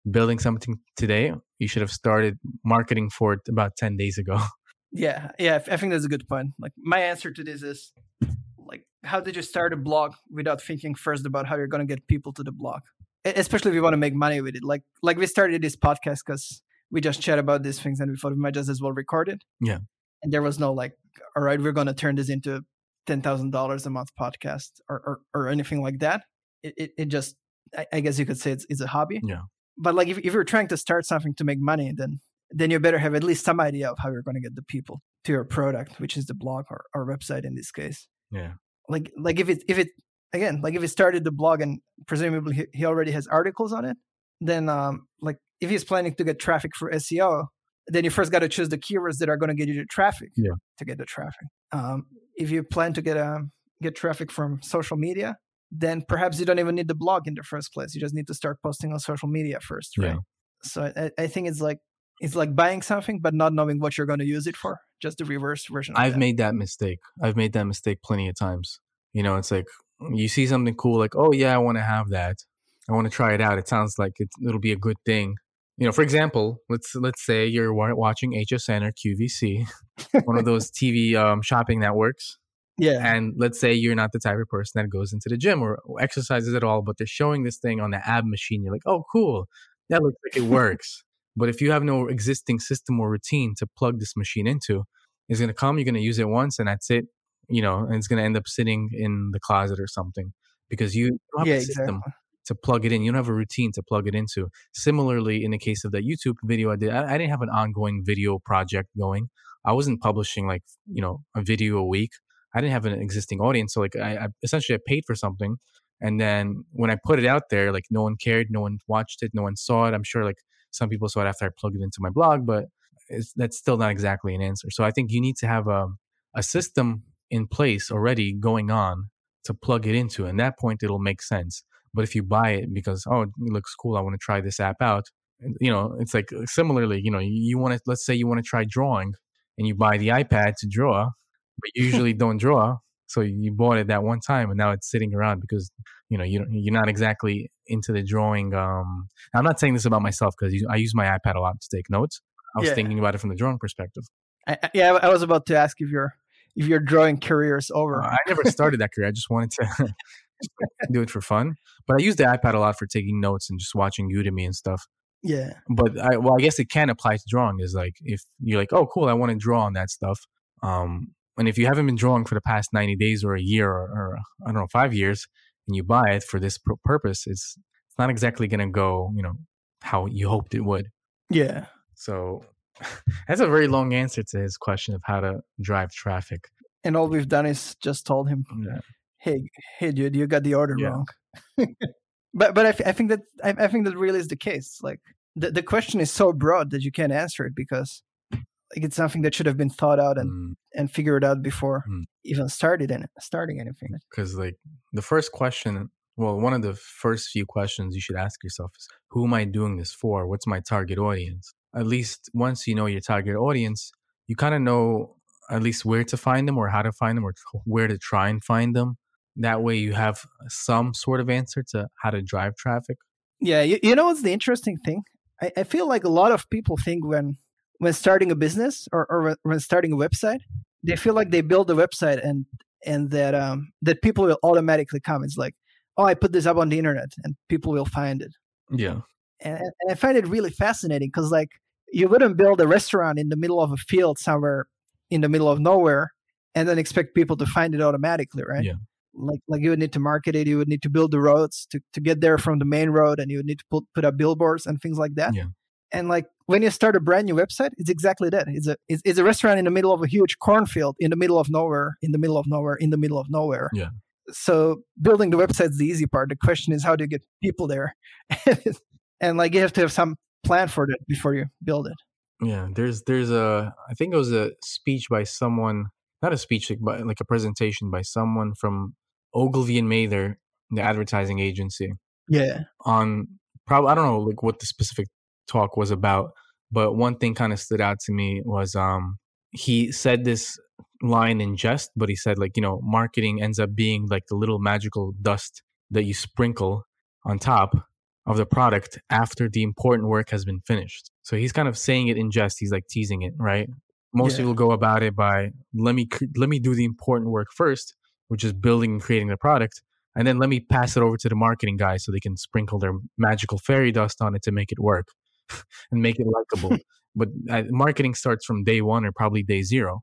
building something today, you should have started marketing for it about ten days ago. Yeah, yeah, I think that's a good point. Like my answer to this is like, how did you start a blog without thinking first about how you're going to get people to the blog? Especially if you want to make money with it. Like, like we started this podcast because we just chat about these things and we thought we might just as well record it. Yeah. And there was no like, all right, we're going to turn this into ten thousand dollars a month podcast or, or, or anything like that. It, it, it just, I, I guess you could say it's, it's a hobby. Yeah. But like, if, if you're trying to start something to make money, then then you better have at least some idea of how you're going to get the people to your product, which is the blog or, or website in this case. Yeah. Like, like if it, if it, again, like if he started the blog and presumably he, he already has articles on it, then um, like if he's planning to get traffic for S E O, then you first got to choose the keywords that are going to get you the traffic yeah. to get the traffic. Um, if you plan to get a, get traffic from social media, then perhaps you don't even need the blog in the first place. You just need to start posting on social media first, right? Yeah. So I, I think it's like, it's like buying something, but not knowing what you're going to use it for. Just the reverse version of I've that. made that mistake. I've made that mistake plenty of times. You know, it's like you see something cool, like, oh yeah, I want to have that. I want to try it out. It sounds like it, it'll be a good thing. You know, for example, let's let's say you're watching H S N or Q V C, one of those T V um, shopping networks. Yeah. And let's say you're not the type of person that goes into the gym or exercises at all, but they're showing this thing on the ab machine. You're like, oh, cool. That looks like it works. But if you have no existing system or routine to plug this machine into, it's going to come, you're going to use it once and that's it. You know, and it's going to end up sitting in the closet or something because you don't have yeah, a system exactly. to plug it in. You don't have a routine to plug it into. Similarly, in the case of that YouTube video I did, I, I didn't have an ongoing video project going. I wasn't publishing like, you know, a video a week. I didn't have an existing audience. So like I, I essentially I paid for something. And then when I put it out there, like no one cared, no one watched it, no one saw it. I'm sure like some people saw it after I plugged it into my blog, but it's, that's still not exactly an answer. So I think you need to have a, a system in place already going on to plug it into. And at that point, it'll make sense. But if you buy it because, oh, it looks cool, I want to try this app out. You know, it's like similarly, you know, you want to, let's say you want to try drawing and you buy the iPad to draw, but you usually don't draw. So you bought it that one time and now it's sitting around because, you know, you, you're not exactly into the drawing. Um, I'm not saying this about myself because I use my iPad a lot to take notes. I was Yeah. thinking about it from the drawing perspective. I, I- yeah, I was about to ask if your if your drawing career is over. Uh, I never started that career. I just wanted to just do it for fun. But I use the iPad a lot for taking notes and just watching Udemy and stuff. yeah, But I, well, I guess it can apply to drawing. Is like if you're like, oh, cool, I want to draw on that stuff. Um, and if you haven't been drawing for the past ninety days or a year or, or I don't know, five years, and you buy it for this pur- purpose, it's it's not exactly going to go, you know, how you hoped it would. yeah. So that's a very long answer to his question of how to drive traffic. And all we've done is just told him, Yeah. "Hey, hey, dude, you got the order Yeah. wrong." but but I, th- I think that I, I think that really is the case. Like the the question is so broad that you can't answer it because like it's something that should have been thought out and, Mm. and figured out before Mm. even started in starting anything. Because like the first question, well, one of the first few questions you should ask yourself is, who am I doing this for? What's my target audience? At least once you know your target audience, you kind of know at least where to find them or how to find them or where to try and find them. That way you have some sort of answer to how to drive traffic. Yeah, you, you know what's the interesting thing? I, I feel like a lot of people think when when starting a business or, or when starting a website, they feel like they build a website and and that um that people will automatically come. It's like, oh, I put this up on the internet and people will find it. Yeah. And, and I find it really fascinating because like you wouldn't build a restaurant in the middle of a field somewhere in the middle of nowhere and then expect people to find it automatically, right? Yeah. Like like you would need to market it, you would need to build the roads to, to get there from the main road, and you would need to put, put up billboards and things like that. Yeah. And like when you start a brand new website, it's exactly that. It's a it's, it's a restaurant in the middle of a huge cornfield, in the middle of nowhere, in the middle of nowhere, in the middle of nowhere. Yeah. So building the website is the easy part. The question is how do you get people there? And like you have to have some plan for that before you build it. Yeah, there's there's a I think it was a speech by someone, not a speech, like, but like a presentation by someone from Ogilvy and Mather, the advertising agency, Yeah. on probably I don't know like what the specific talk was about, but one thing kind of stood out to me was um he said this line in jest, but he said like, you know, marketing ends up being like the little magical dust that you sprinkle on top of the product after the important work has been finished. So he's kind of saying it in jest. He's like teasing it, right? Most Yeah. people go about it by let me cr- let me do the important work first, which is building and creating the product, and then let me pass it over to the marketing guys so they can sprinkle their magical fairy dust on it to make it work and make it likable. But uh, marketing starts from day one or probably day zero.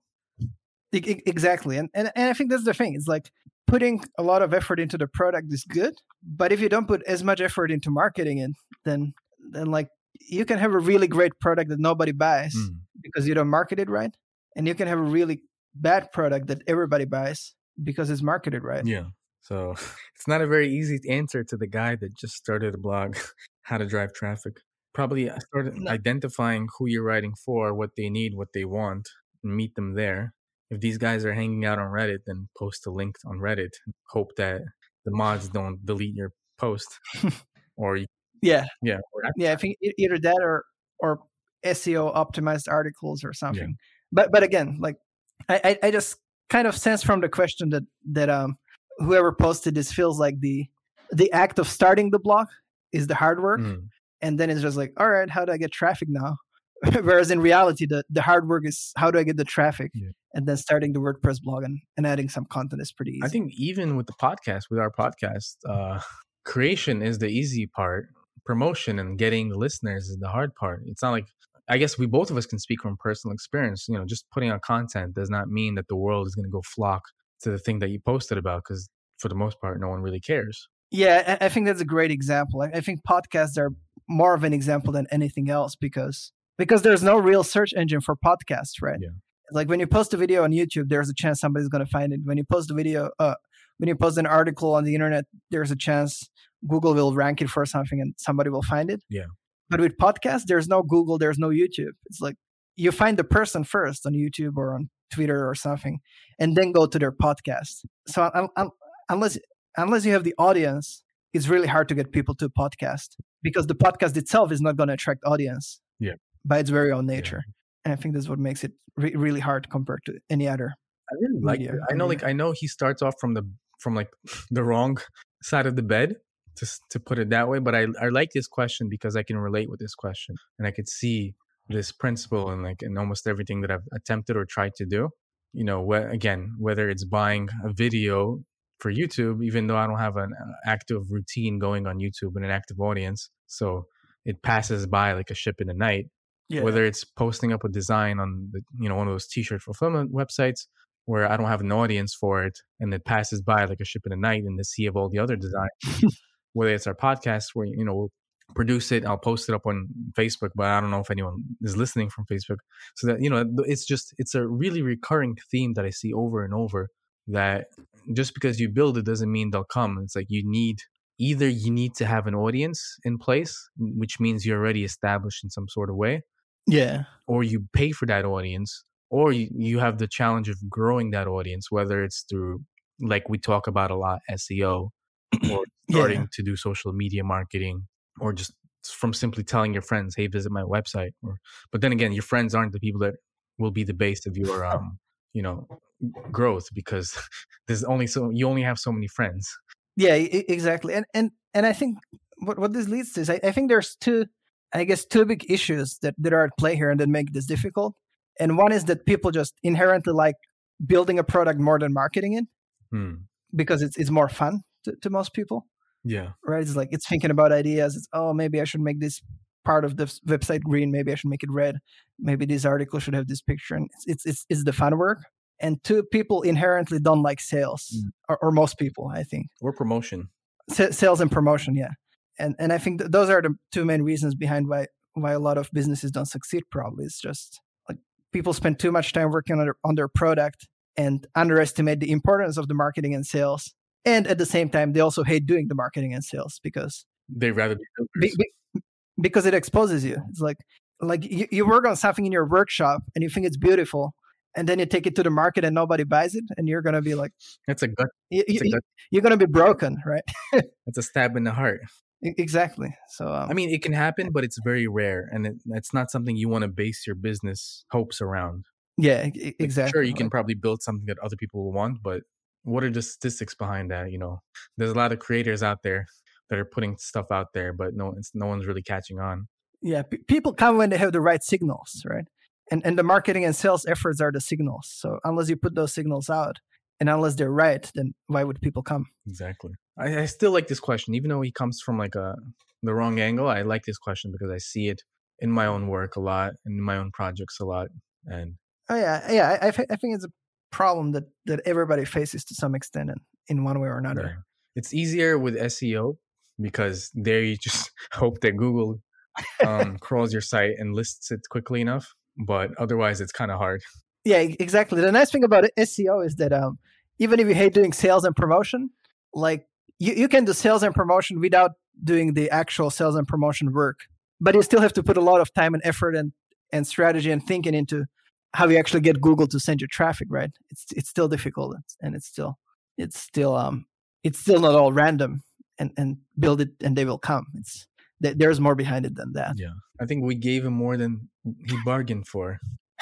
E- e- Exactly. And, and and I think that's the thing. It's like putting a lot of effort into the product is good, but if you don't put as much effort into marketing it, then then like you can have a really great product that nobody buys Mm. because you don't market it right, and you can have a really bad product that everybody buys because it's marketed right. Yeah. So it's not a very easy answer to the guy that just started a blog, how to drive traffic. Probably uh, started No. identifying who you're writing for, what they need, what they want, and meet them there. If these guys are hanging out on Reddit, then post a link on Reddit. Hope that the mods don't delete your post, or you, Yeah. yeah, or Yeah, I think e- either that or or S E O optimized articles or something. But but again, like I, I I just kind of sense from the question that that um whoever posted this feels like the the act of starting the blog is the hard work, Mm. and then it's just like, all right, how do I get traffic now? Whereas in reality, the the hard work is how do I get the traffic, Yeah. and then starting the WordPress blog and, and adding some content is pretty easy. I think even with the podcast, with our podcast, uh, creation is the easy part. Promotion and getting listeners is the hard part. It's not like, I guess we both of us can speak from personal experience. You know, just putting out content does not mean that the world is going to go flock to the thing that you posted about, because for the most part, no one really cares. Yeah, I I think that's a great example. I I think podcasts are more of an example than anything else because because there's no real search engine for podcasts, right? Yeah. Like when you post a video on YouTube, there's a chance somebody's going to find it. When you post a video, uh, when you post an article on the internet, there's a chance Google will rank it for something and somebody will find it. Yeah. But with podcasts, there's no Google, there's no YouTube. It's like you find the person first on YouTube or on Twitter or something, and then go to their podcast. So un- un- unless unless you have the audience, it's really hard to get people to a podcast because the podcast itself is not going to attract audience. Yeah. By its very own nature. And I think that's what makes it re- really hard compared to any other. I really like media it. I know, media. like, I know he starts off from the from like the wrong side of the bed, to s- to put it that way. But I I like this question because I can relate with this question, and I could see this principle in like in almost everything that I've attempted or tried to do. You know, wh- again, whether it's buying a video for YouTube, even though I don't have an uh, active routine going on YouTube and an active audience, so it passes by like a ship in the night. Yeah. Whether it's posting up a design on the, you know, one of those t-shirt fulfillment websites where I don't have an audience for it and it passes by like a ship in the night in the sea of all the other designs. Whether it's our podcast where, you know, we'll produce it, I'll post it up on Facebook, but I don't know if anyone is listening from Facebook. So that, you know, it's just, it's a really recurring theme that I see over and over, that just because you build it doesn't mean they'll come. It's like you need, either you need to have an audience in place, which means you're already established in some sort of way, Yeah. or you pay for that audience, or you, you have the challenge of growing that audience, whether it's through, like we talk about a lot, S E O, or starting Yeah. to do social media marketing, or just from simply telling your friends, hey, visit my website. Or, but then again, your friends aren't the people that will be the base of your, um, you know, growth, because there's only so, you only have so many friends. Yeah, e- exactly. And and and I think what, what this leads to is I, I think there's two, I guess, two big issues that, that are at play here and that make this difficult. And one is that people just inherently like building a product more than marketing it Hmm. because it's it's more fun to, to most people, Yeah. right? It's like it's thinking about ideas. It's, oh, maybe I should make this part of this website green. Maybe I should make it red. Maybe this article should have this picture. And it's it's it's, it's the fun work. And two, people inherently don't like sales, Mm. or, or most people, I think. Or promotion. Sa- sales and promotion, yeah. And and I think th- those are the two main reasons behind why why a lot of businesses don't succeed. Probably it's just like people spend too much time working on their, on their product and underestimate the importance of the marketing and sales. And at the same time, they also hate doing the marketing and sales because They'd rather be filters. be, be- because it exposes you. It's like like you, you work on something in your workshop and you think it's beautiful, and then you take it to the market and nobody buys it, and you're gonna be like, That's a gut. you, It's a you, gut. you're gonna be broken, right? That's a stab in the heart. E- exactly. So um, I mean, it can happen, but it's very rare, and it, it's not something you want to base your business hopes around. yeah, e- Like, exactly. sure, you can Like, probably build something that other people will want, but what are the statistics behind that? You know, there's a lot of creators out there that are putting stuff out there, but no, it's, no one's really catching on. Yeah, p- people come when they have the right signals, right? And and the marketing and sales efforts are the signals. So unless you put those signals out, and unless they're right, then why would people come? Exactly. I, I still like this question, even though he comes from like a the wrong angle. I like this question because I see it in my own work a lot, in my own projects a lot, and oh yeah, yeah. I, I, th- I think it's a problem that that everybody faces to some extent, in, in one way or another. Yeah. It's easier with S E O because there you just hope that Google um, crawls your site and lists it quickly enough. But otherwise, it's kind of hard. Yeah, exactly. The nice thing about S E O is that um, even if you hate doing sales and promotion, like you, you can do sales and promotion without doing the actual sales and promotion work. But you still have to put a lot of time and effort and, and strategy and thinking into how you actually get Google to send you traffic, right? It's it's still difficult, and it's still it's still um it's still not all random and, and build it and they will come. It's there's more behind it than that. Yeah, I think we gave him more than he bargained for.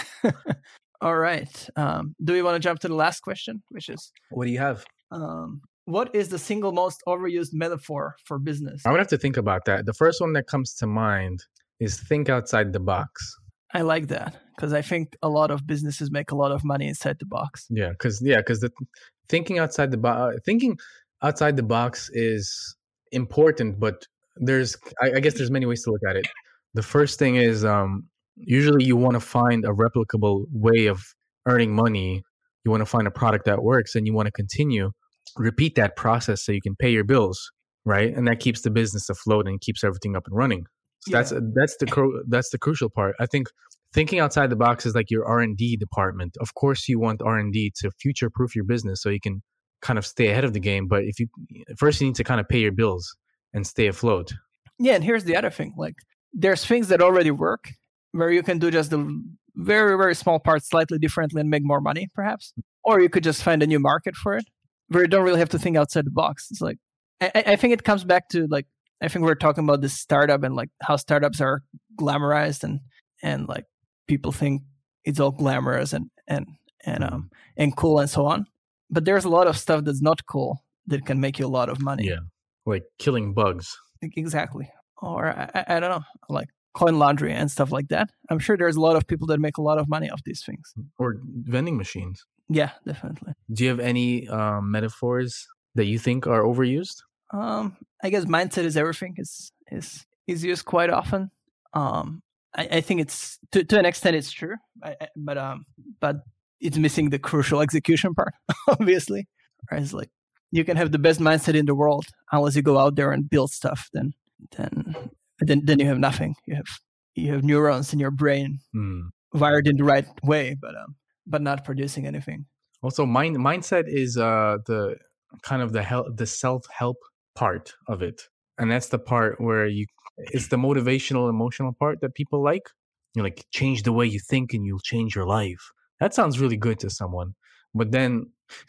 All right. Um, do we want to jump to the last question, which is, what do you have? Um, what is the single most overused metaphor for business? I would have to think about that. The first one that comes to mind is think outside the box. I like that because I think a lot of businesses make a lot of money inside the box. Yeah, because yeah, because the thinking outside the box, thinking outside the box is important, but there's, I, I guess, there's many ways to look at it. The first thing is, um, usually you want to find a replicable way of earning money. You want to find a product that works, and you want to continue repeat that process so you can pay your bills, right? And that keeps the business afloat and keeps everything up and running. So yeah. that's that's the cru- that's the crucial part. I think thinking outside the box is like your R and D department. Of course, you want R and D to future-proof your business so you can kind of stay ahead of the game. But if you first you need to kind of pay your bills and stay afloat. Yeah, and here's the other thing: like there's things that already work where you can do just the very very small parts slightly differently and make more money, perhaps. Or you could just find a new market for it where you don't really have to think outside the box. It's like I, I think it comes back to like I think we're talking about this startup and like how startups are glamorized and and like people think it's all glamorous and and and um and cool and so on. But there's a lot of stuff that's not cool that can make you a lot of money. Yeah, like killing bugs. Exactly. Or I, I don't know, like coin laundry and stuff like that. I'm sure there's a lot of people that make a lot of money off these things. Or vending machines. Yeah, definitely. Do you have any um, metaphors that you think are overused? Um, I guess mindset is everything is is is used quite often. Um, I, I think it's to to an extent it's true, I, I, but um, but it's missing the crucial execution part. Obviously, right? It's like you can have the best mindset in the world unless you go out there and build stuff. Then then then then you have nothing. You have you have neurons in your brain mm. wired in the right way, but um, but not producing anything. Also, mind mindset is uh the kind of the help the self help part of it, and that's the part where you it's the motivational emotional part that people like. You know, like change the way you think and you'll change your life. That sounds really good to someone, but then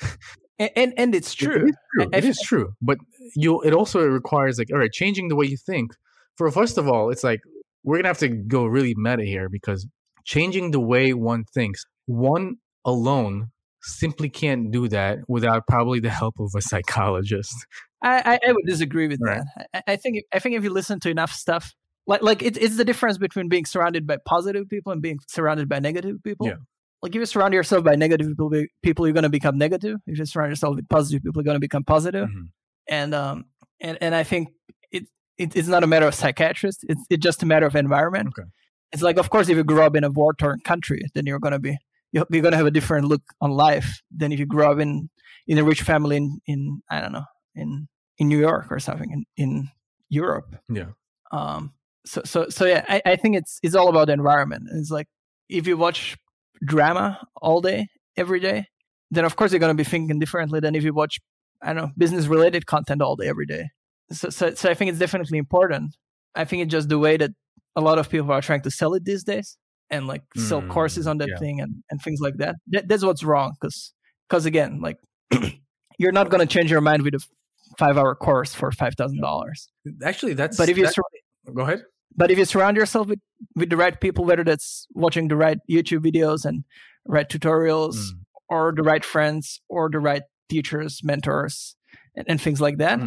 and and, and it's true. It is true. I, it is true, but you it also requires like all right, changing the way you think. For first of all, it's like we're gonna have to go really meta here because changing the way one thinks, one alone simply can't do that without probably the help of a psychologist. I, I would disagree with right. that. I, I think I think if you listen to enough stuff, like like it, it's the difference between being surrounded by positive people and being surrounded by negative people. Yeah. Like if you surround yourself by negative people, people you're going to become negative. If you surround yourself with positive people, you're going to become positive. Mm-hmm. And um and, and I think it, it it's not a matter of psychiatrist. It's it's just a matter of environment. Okay. It's like, of course, if you grew up in a war-torn country, then you're going to be you're going to have a different look on life than if you grew up in in a rich family in, in I don't know in in New York or something in, in Europe. Yeah. Um. So so so yeah, I, I think it's it's all about the environment. It's like if you watch drama all day, every day, then of course you're going to be thinking differently than if you watch, I don't know, business related content all day, every day. So, so, so I think it's definitely important. I think it's just the way that a lot of people are trying to sell it these days and like sell mm, courses on that yeah. thing and, and things like that. that that's what's wrong. Cause, cause again, like you're not going to change your mind with a five hour course for five thousand dollars. Actually, that's, but if you, that, sur- go ahead. But if you surround yourself with, with the right people, whether that's watching the right YouTube videos and right tutorials mm. or the right friends or the right teachers, mentors, and, and things like that, mm.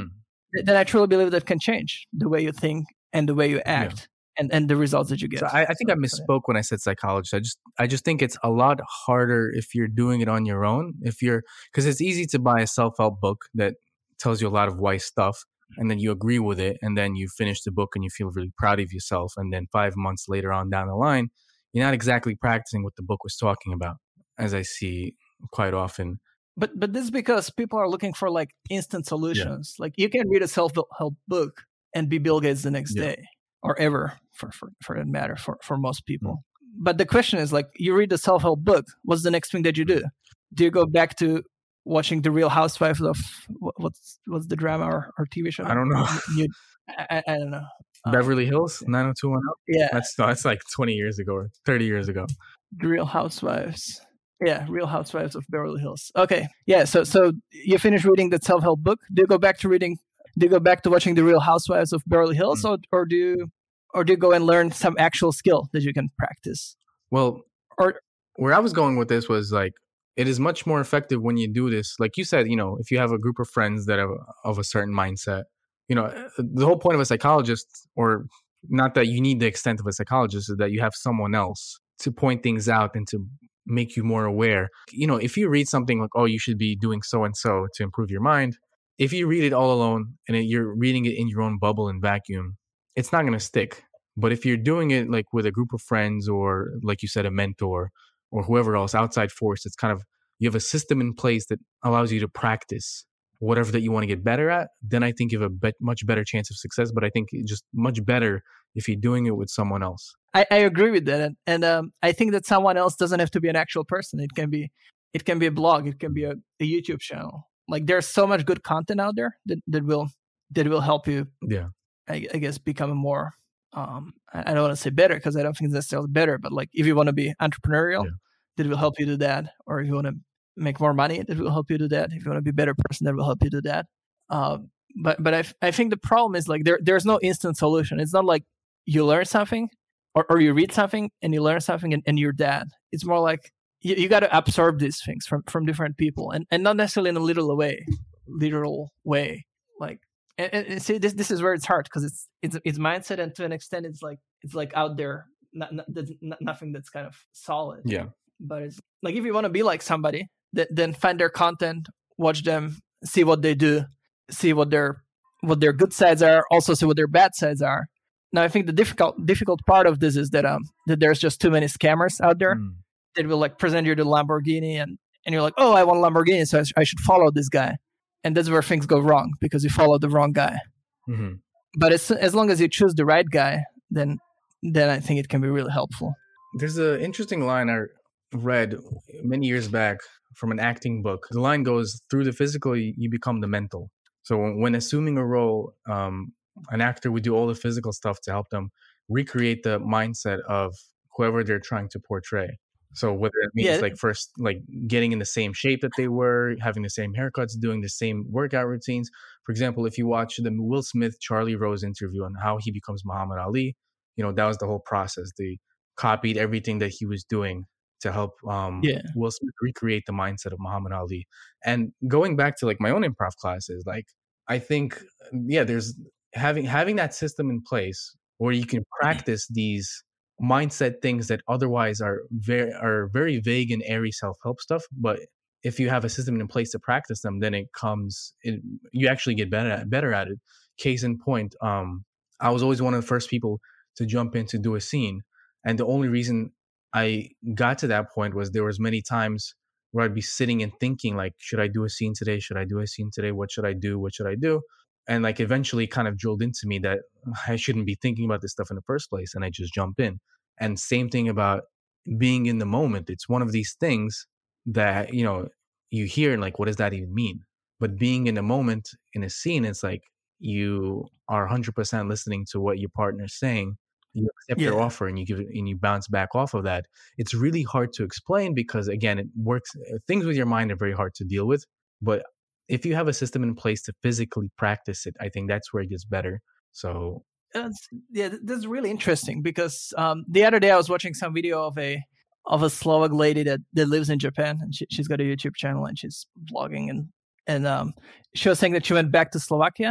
then I truly believe that can change the way you think and the way you act. Yeah. And, and the results that you get. So I, I think so, I misspoke so, yeah. when I said psychologist. I just I just think it's a lot harder if you're doing it on your own. If you're because it's easy to buy a self-help book that tells you a lot of wise stuff, and then you agree with it, and then you finish the book and you feel really proud of yourself. And then five months later on down the line, you're not exactly practicing what the book was talking about, as I see quite often. But but this is because people are looking for like instant solutions. Yeah. Like you can read a self-help book and be Bill Gates the next yeah. day. Or ever, for, for, for that matter, for, for most people. Mm. But the question is, like, you read the self-help book, what's the next thing that you do? Do you go back to watching The Real Housewives of, what's what's the drama or, or T V show? I don't know. You, I, I don't know. Beverly um, Hills, nine oh two one oh? Yeah. That's, that's like twenty years ago or thirty years ago. The Real Housewives. Yeah, Real Housewives of Beverly Hills. Okay. Yeah, so so you finish reading the self-help book. Do you go back to reading Do you go back to watching The Real Housewives of Beverly Hills, mm. or, or do you, or do you go and learn some actual skill that you can practice? Well, or where I was going with this was like, it is much more effective when you do this. Like you said, you know, if you have a group of friends that are of a certain mindset, you know, the whole point of a psychologist, or not that you need the extent of a psychologist, is that you have someone else to point things out and to make you more aware. You know, if you read something like, oh, you should be doing so and so to improve your mind, if you read it all alone and it, you're reading it in your own bubble and vacuum, it's not going to stick. But if you're doing it like with a group of friends, or like you said, a mentor or whoever else, outside force, it's kind of, you have a system in place that allows you to practice whatever that you want to get better at, then I think you have a bet, much better chance of success. But I think it's just much better if you're doing it with someone else. I, I agree with that. And, and um, I think that someone else doesn't have to be an actual person. It can be, it can be a blog. It can be a, a YouTube channel. Like there's so much good content out there that, that will that will help you. Yeah, I, I guess become a more. Um, I don't want to say better because I don't think it's necessarily better, but like if you want to be entrepreneurial, yeah. that will help you do that. Or if you want to make more money, that will help you do that. If you want to be a better person, that will help you do that. Um, but but I I think the problem is like there there's no instant solution. It's not like you learn something or, or you read something and you learn something and, and you're dead. It's more like you, you got to absorb these things from, from different people, and, and not necessarily in a literal way, literal way. Like, and, and see, this this is where it's hard because it's it's it's mindset, and to an extent, it's like it's like out there, not, not, not nothing that's kind of solid. Yeah. But it's like if you want to be like somebody, th- then find their content, watch them, see what they do, see what their what their good sides are, also see what their bad sides are. Now, I think the difficult difficult part of this is that um that there's just too many scammers out there. Mm. That will like present you the Lamborghini and, and you're like, oh, I want a Lamborghini, so I, sh- I should follow this guy. And that's where things go wrong because you follow the wrong guy. Mm-hmm. But as, as long as you choose the right guy, then then I think it can be really helpful. There's an interesting line I read many years back from an acting book. The line goes, through the physical, you become the mental. So when assuming a role, um, an actor would do all the physical stuff to help them recreate the mindset of whoever they're trying to portray. So whether it means yeah. like first, like getting in the same shape that they were, having the same haircuts, doing the same workout routines. For example, if you watch the Will Smith, Charlie Rose interview on how he becomes Muhammad Ali, you know, that was the whole process. They copied everything that he was doing to help um, yeah. Will Smith recreate the mindset of Muhammad Ali. And going back to like my own improv classes, like I think, yeah, there's having having that system in place where you can practice these mindset things that otherwise are very are very vague and airy self-help stuff. But if you have a system in place to practice them, then it comes, it, you actually get better at, better at it. Case in point, um, I was always one of the first people to jump in to do a scene. And the only reason I got to that point was there was many times where I'd be sitting and thinking like, should I do a scene today? Should I do a scene today? What should I do? What should I do? And like eventually kind of drilled into me that I shouldn't be thinking about this stuff in the first place. And I just jump in. And same thing about being in the moment. It's one of these things that, you know, you hear and like, what does that even mean? But being in the moment in a scene, it's like you are one hundred percent listening to what your partner's saying. You accept yeah. their offer and you give it and you bounce back off of that. It's really hard to explain because again, it works. Things with your mind are very hard to deal with. But if you have a system in place to physically practice it, I think that's where it gets better. So That's, yeah, that's really interesting because um, the other day I was watching some video of a of a Slovak lady that, that lives in Japan, and she, she's got a YouTube channel and she's vlogging, and and um, she was saying that she went back to Slovakia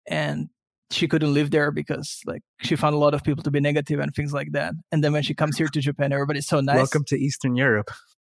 and she couldn't live there because like she found a lot of people to be negative and things like that. And then when she comes here to Japan, everybody's so nice. Welcome to Eastern Europe.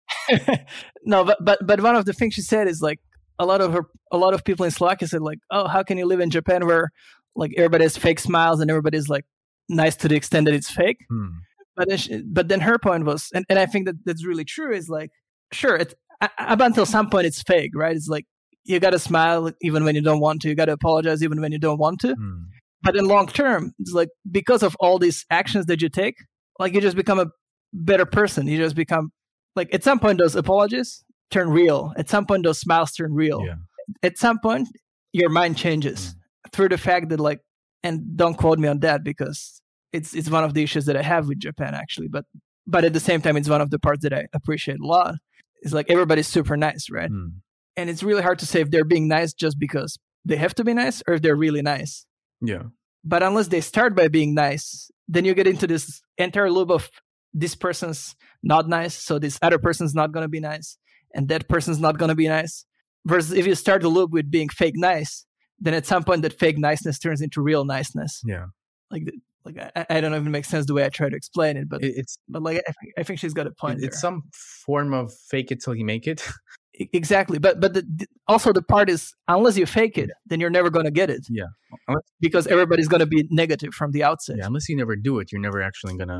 No, but but but one of the things she said is like a lot of her a lot of people in Slovakia said like, oh, how can you live in Japan where like everybody has fake smiles and everybody's like nice to the extent that it's fake. Hmm. But then she, but then her point was, and, and I think that that's really true, is like, sure, it, up until some point it's fake, right? It's like you got to smile even when you don't want to. You got to apologize even when you don't want to. Hmm. But in long term, it's like because of all these actions that you take, like you just become a better person. You just become like at some point those apologies turn real. At some point those smiles turn real. Yeah. At some point your mind changes Mm. through the fact that like, and don't quote me on that because it's it's one of the issues that I have with Japan actually. But but at the same time, it's one of the parts that I appreciate a lot. It's like everybody's super nice, right? Hmm. And it's really hard to say if they're being nice just because they have to be nice or if they're really nice. Yeah. But unless they start by being nice, then you get into this entire loop of this person's not nice, so this other person's not going to be nice, and that person's not going to be nice. Versus if you start the loop with being fake nice, then at some point that fake niceness turns into real niceness. Yeah. Like, like I, I don't know if it makes sense the way I try to explain it, but It, it's but like I think, I think she's got a point it, there. it's some form of fake it till you make it. E- Exactly, but but the, the- also the part is unless you fake it, then you're never going to get it Yeah. Unless, because everybody's going to be negative from the outset. yeah. Unless you never do it, you're never actually gonna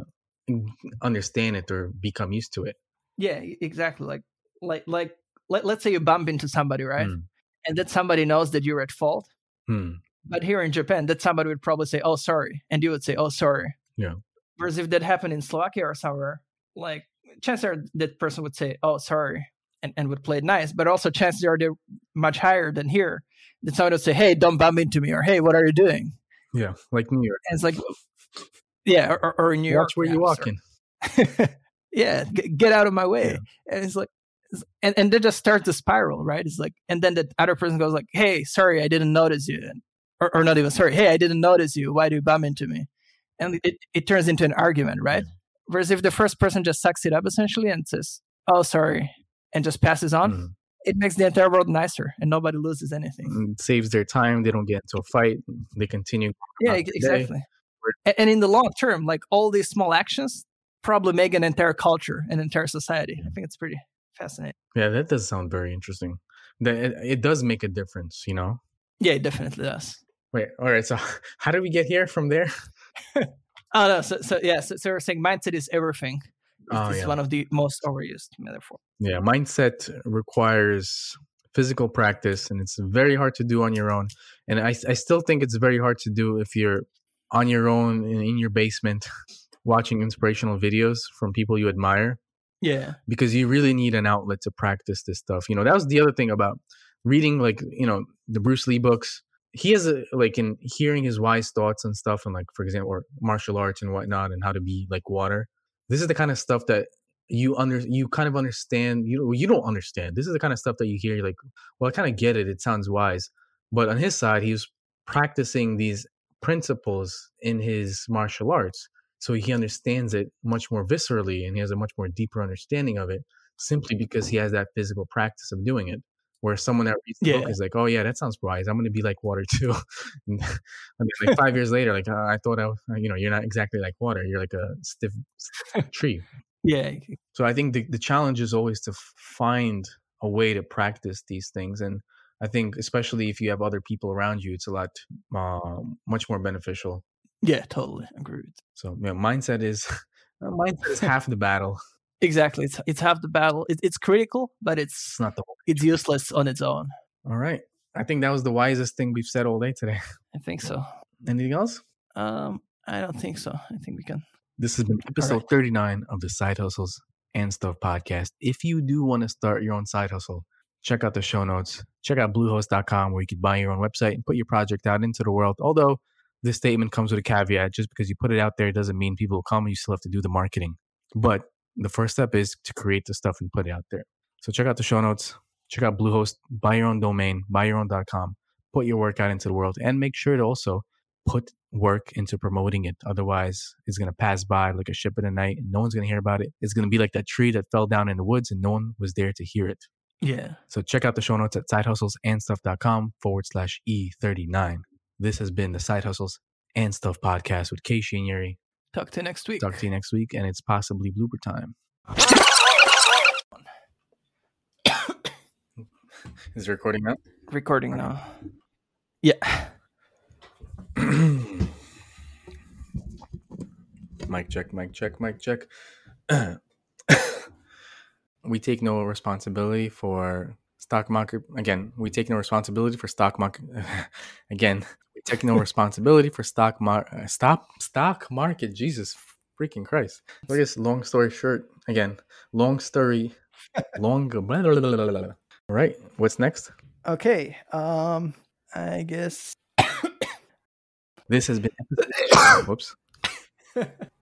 understand it or become used to it. Yeah, e- exactly. Like like like let, let's say you bump into somebody, right? Hmm. And that somebody knows that you're at fault. Hmm. But here in Japan, that somebody would probably say, "Oh, sorry," and you would say, "Oh, sorry." Yeah. Whereas if that happened in Slovakia or somewhere, like chances are that person would say, "Oh, sorry," and, and would play it nice. But also chances are they're much higher than here. That somebody would say, "Hey, don't bump into me," or "Hey, what are you doing?" Yeah. Like New York. And it's like, yeah, or, or in New York, Watch where you perhaps, walking. or- yeah, g- get out of my way. Yeah. And it's like, it's- and and they just start the spiral, right? It's like, and then the other person goes like, "Hey, sorry, I didn't notice you," and, or, or not even sorry, "Hey, I didn't notice you. Why do you bump into me?" And it, it turns into an argument, right? Whereas if the first person just sucks it up essentially and says, "Oh, sorry," and just passes on, Mhm. it makes the entire world nicer and nobody loses anything. It saves their time. They don't get into a fight. They continue. Yeah, throughout ex- the day. exactly. A- And in the long term, like all these small actions probably make an entire culture, an entire society. I think it's pretty fascinating. Yeah, that does sound very interesting. That it, it does make a difference, you know. Yeah, it definitely does. Wait, all right. So, how did we get here from there? Oh no, so, so yeah, so, so we're saying mindset is everything. It's, Oh, it's yeah. one of the most overused metaphor. Yeah, mindset requires physical practice, and it's very hard to do on your own. And I, I still think it's very hard to do if you're on your own in, in your basement, watching inspirational videos from people you admire, Yeah, because you really need an outlet to practice this stuff. You know, that was the other thing about reading, like, you know, the Bruce Lee books. He has a, like, in hearing his wise thoughts and stuff, and like, for example, or martial arts and whatnot, and how to be like water. This is the kind of stuff that you under you kind of understand. You you don't understand. This is the kind of stuff that you hear. You're like, well, I kind of get it. It sounds wise, but on his side, he was practicing these principles in his martial arts, so he understands it much more viscerally, and he has a much more deeper understanding of it, simply because he has that physical practice of doing it. Where someone that reads the book Yeah. is like, oh yeah, that sounds wise. I'm going to be like water too. And then, like five years later, like uh, I thought I, was, you know, you're not exactly like water. You're like a stiff, stiff tree. yeah, So I think the, the challenge is always to f- find a way to practice these things. And I think especially if you have other people around you, it's a lot uh, much more beneficial. yeah. Totally agree with. So you know, mindset is uh, mindset is half the battle. Exactly, it's it's half the battle. It, it's critical, but It's it's not the whole. it's useless on its own. All right. I think that was the wisest thing we've said all day today. I think so. Anything else? Um, I don't think so. I think we can. This has been episode right. thirty-nine of the Side Hustles and Stuff podcast. If you do want to start your own side hustle, check out the show notes. Check out bluehost dot com where you can buy your own website and put your project out into the world. Although this statement comes with a caveat. Just because you put it out there doesn't mean people will come. You still have to do the marketing. But the first step is to create the stuff and put it out there. So check out the show notes. Check out Bluehost. Buy your own domain. buy your own dot com. Put your work out into the world. And make sure to also put work into promoting it. Otherwise, it's going to pass by like a ship in the night and no one's going to hear about it. It's going to be like that tree that fell down in the woods and no one was there to hear it. Yeah. So check out the show notes at sidehustlesandstuff.com forward slash E39. This has been the Side Hustles and Stuff podcast with Keishi and Yuri. Talk to you next week. Talk to you next week, and it's possibly blooper time. Is it recording now? Recording now. Yeah. Mic check, mic check, mic check. We take no responsibility for stock market. Again, we take no responsibility for stock market. Again, we take no responsibility for stock market. Stop stock market. Jesus freaking Christ. I guess long story short. Again, long story. Long. Blah, blah, blah, blah, blah. All right. What's next? Okay. Um. I guess This has been. Whoops.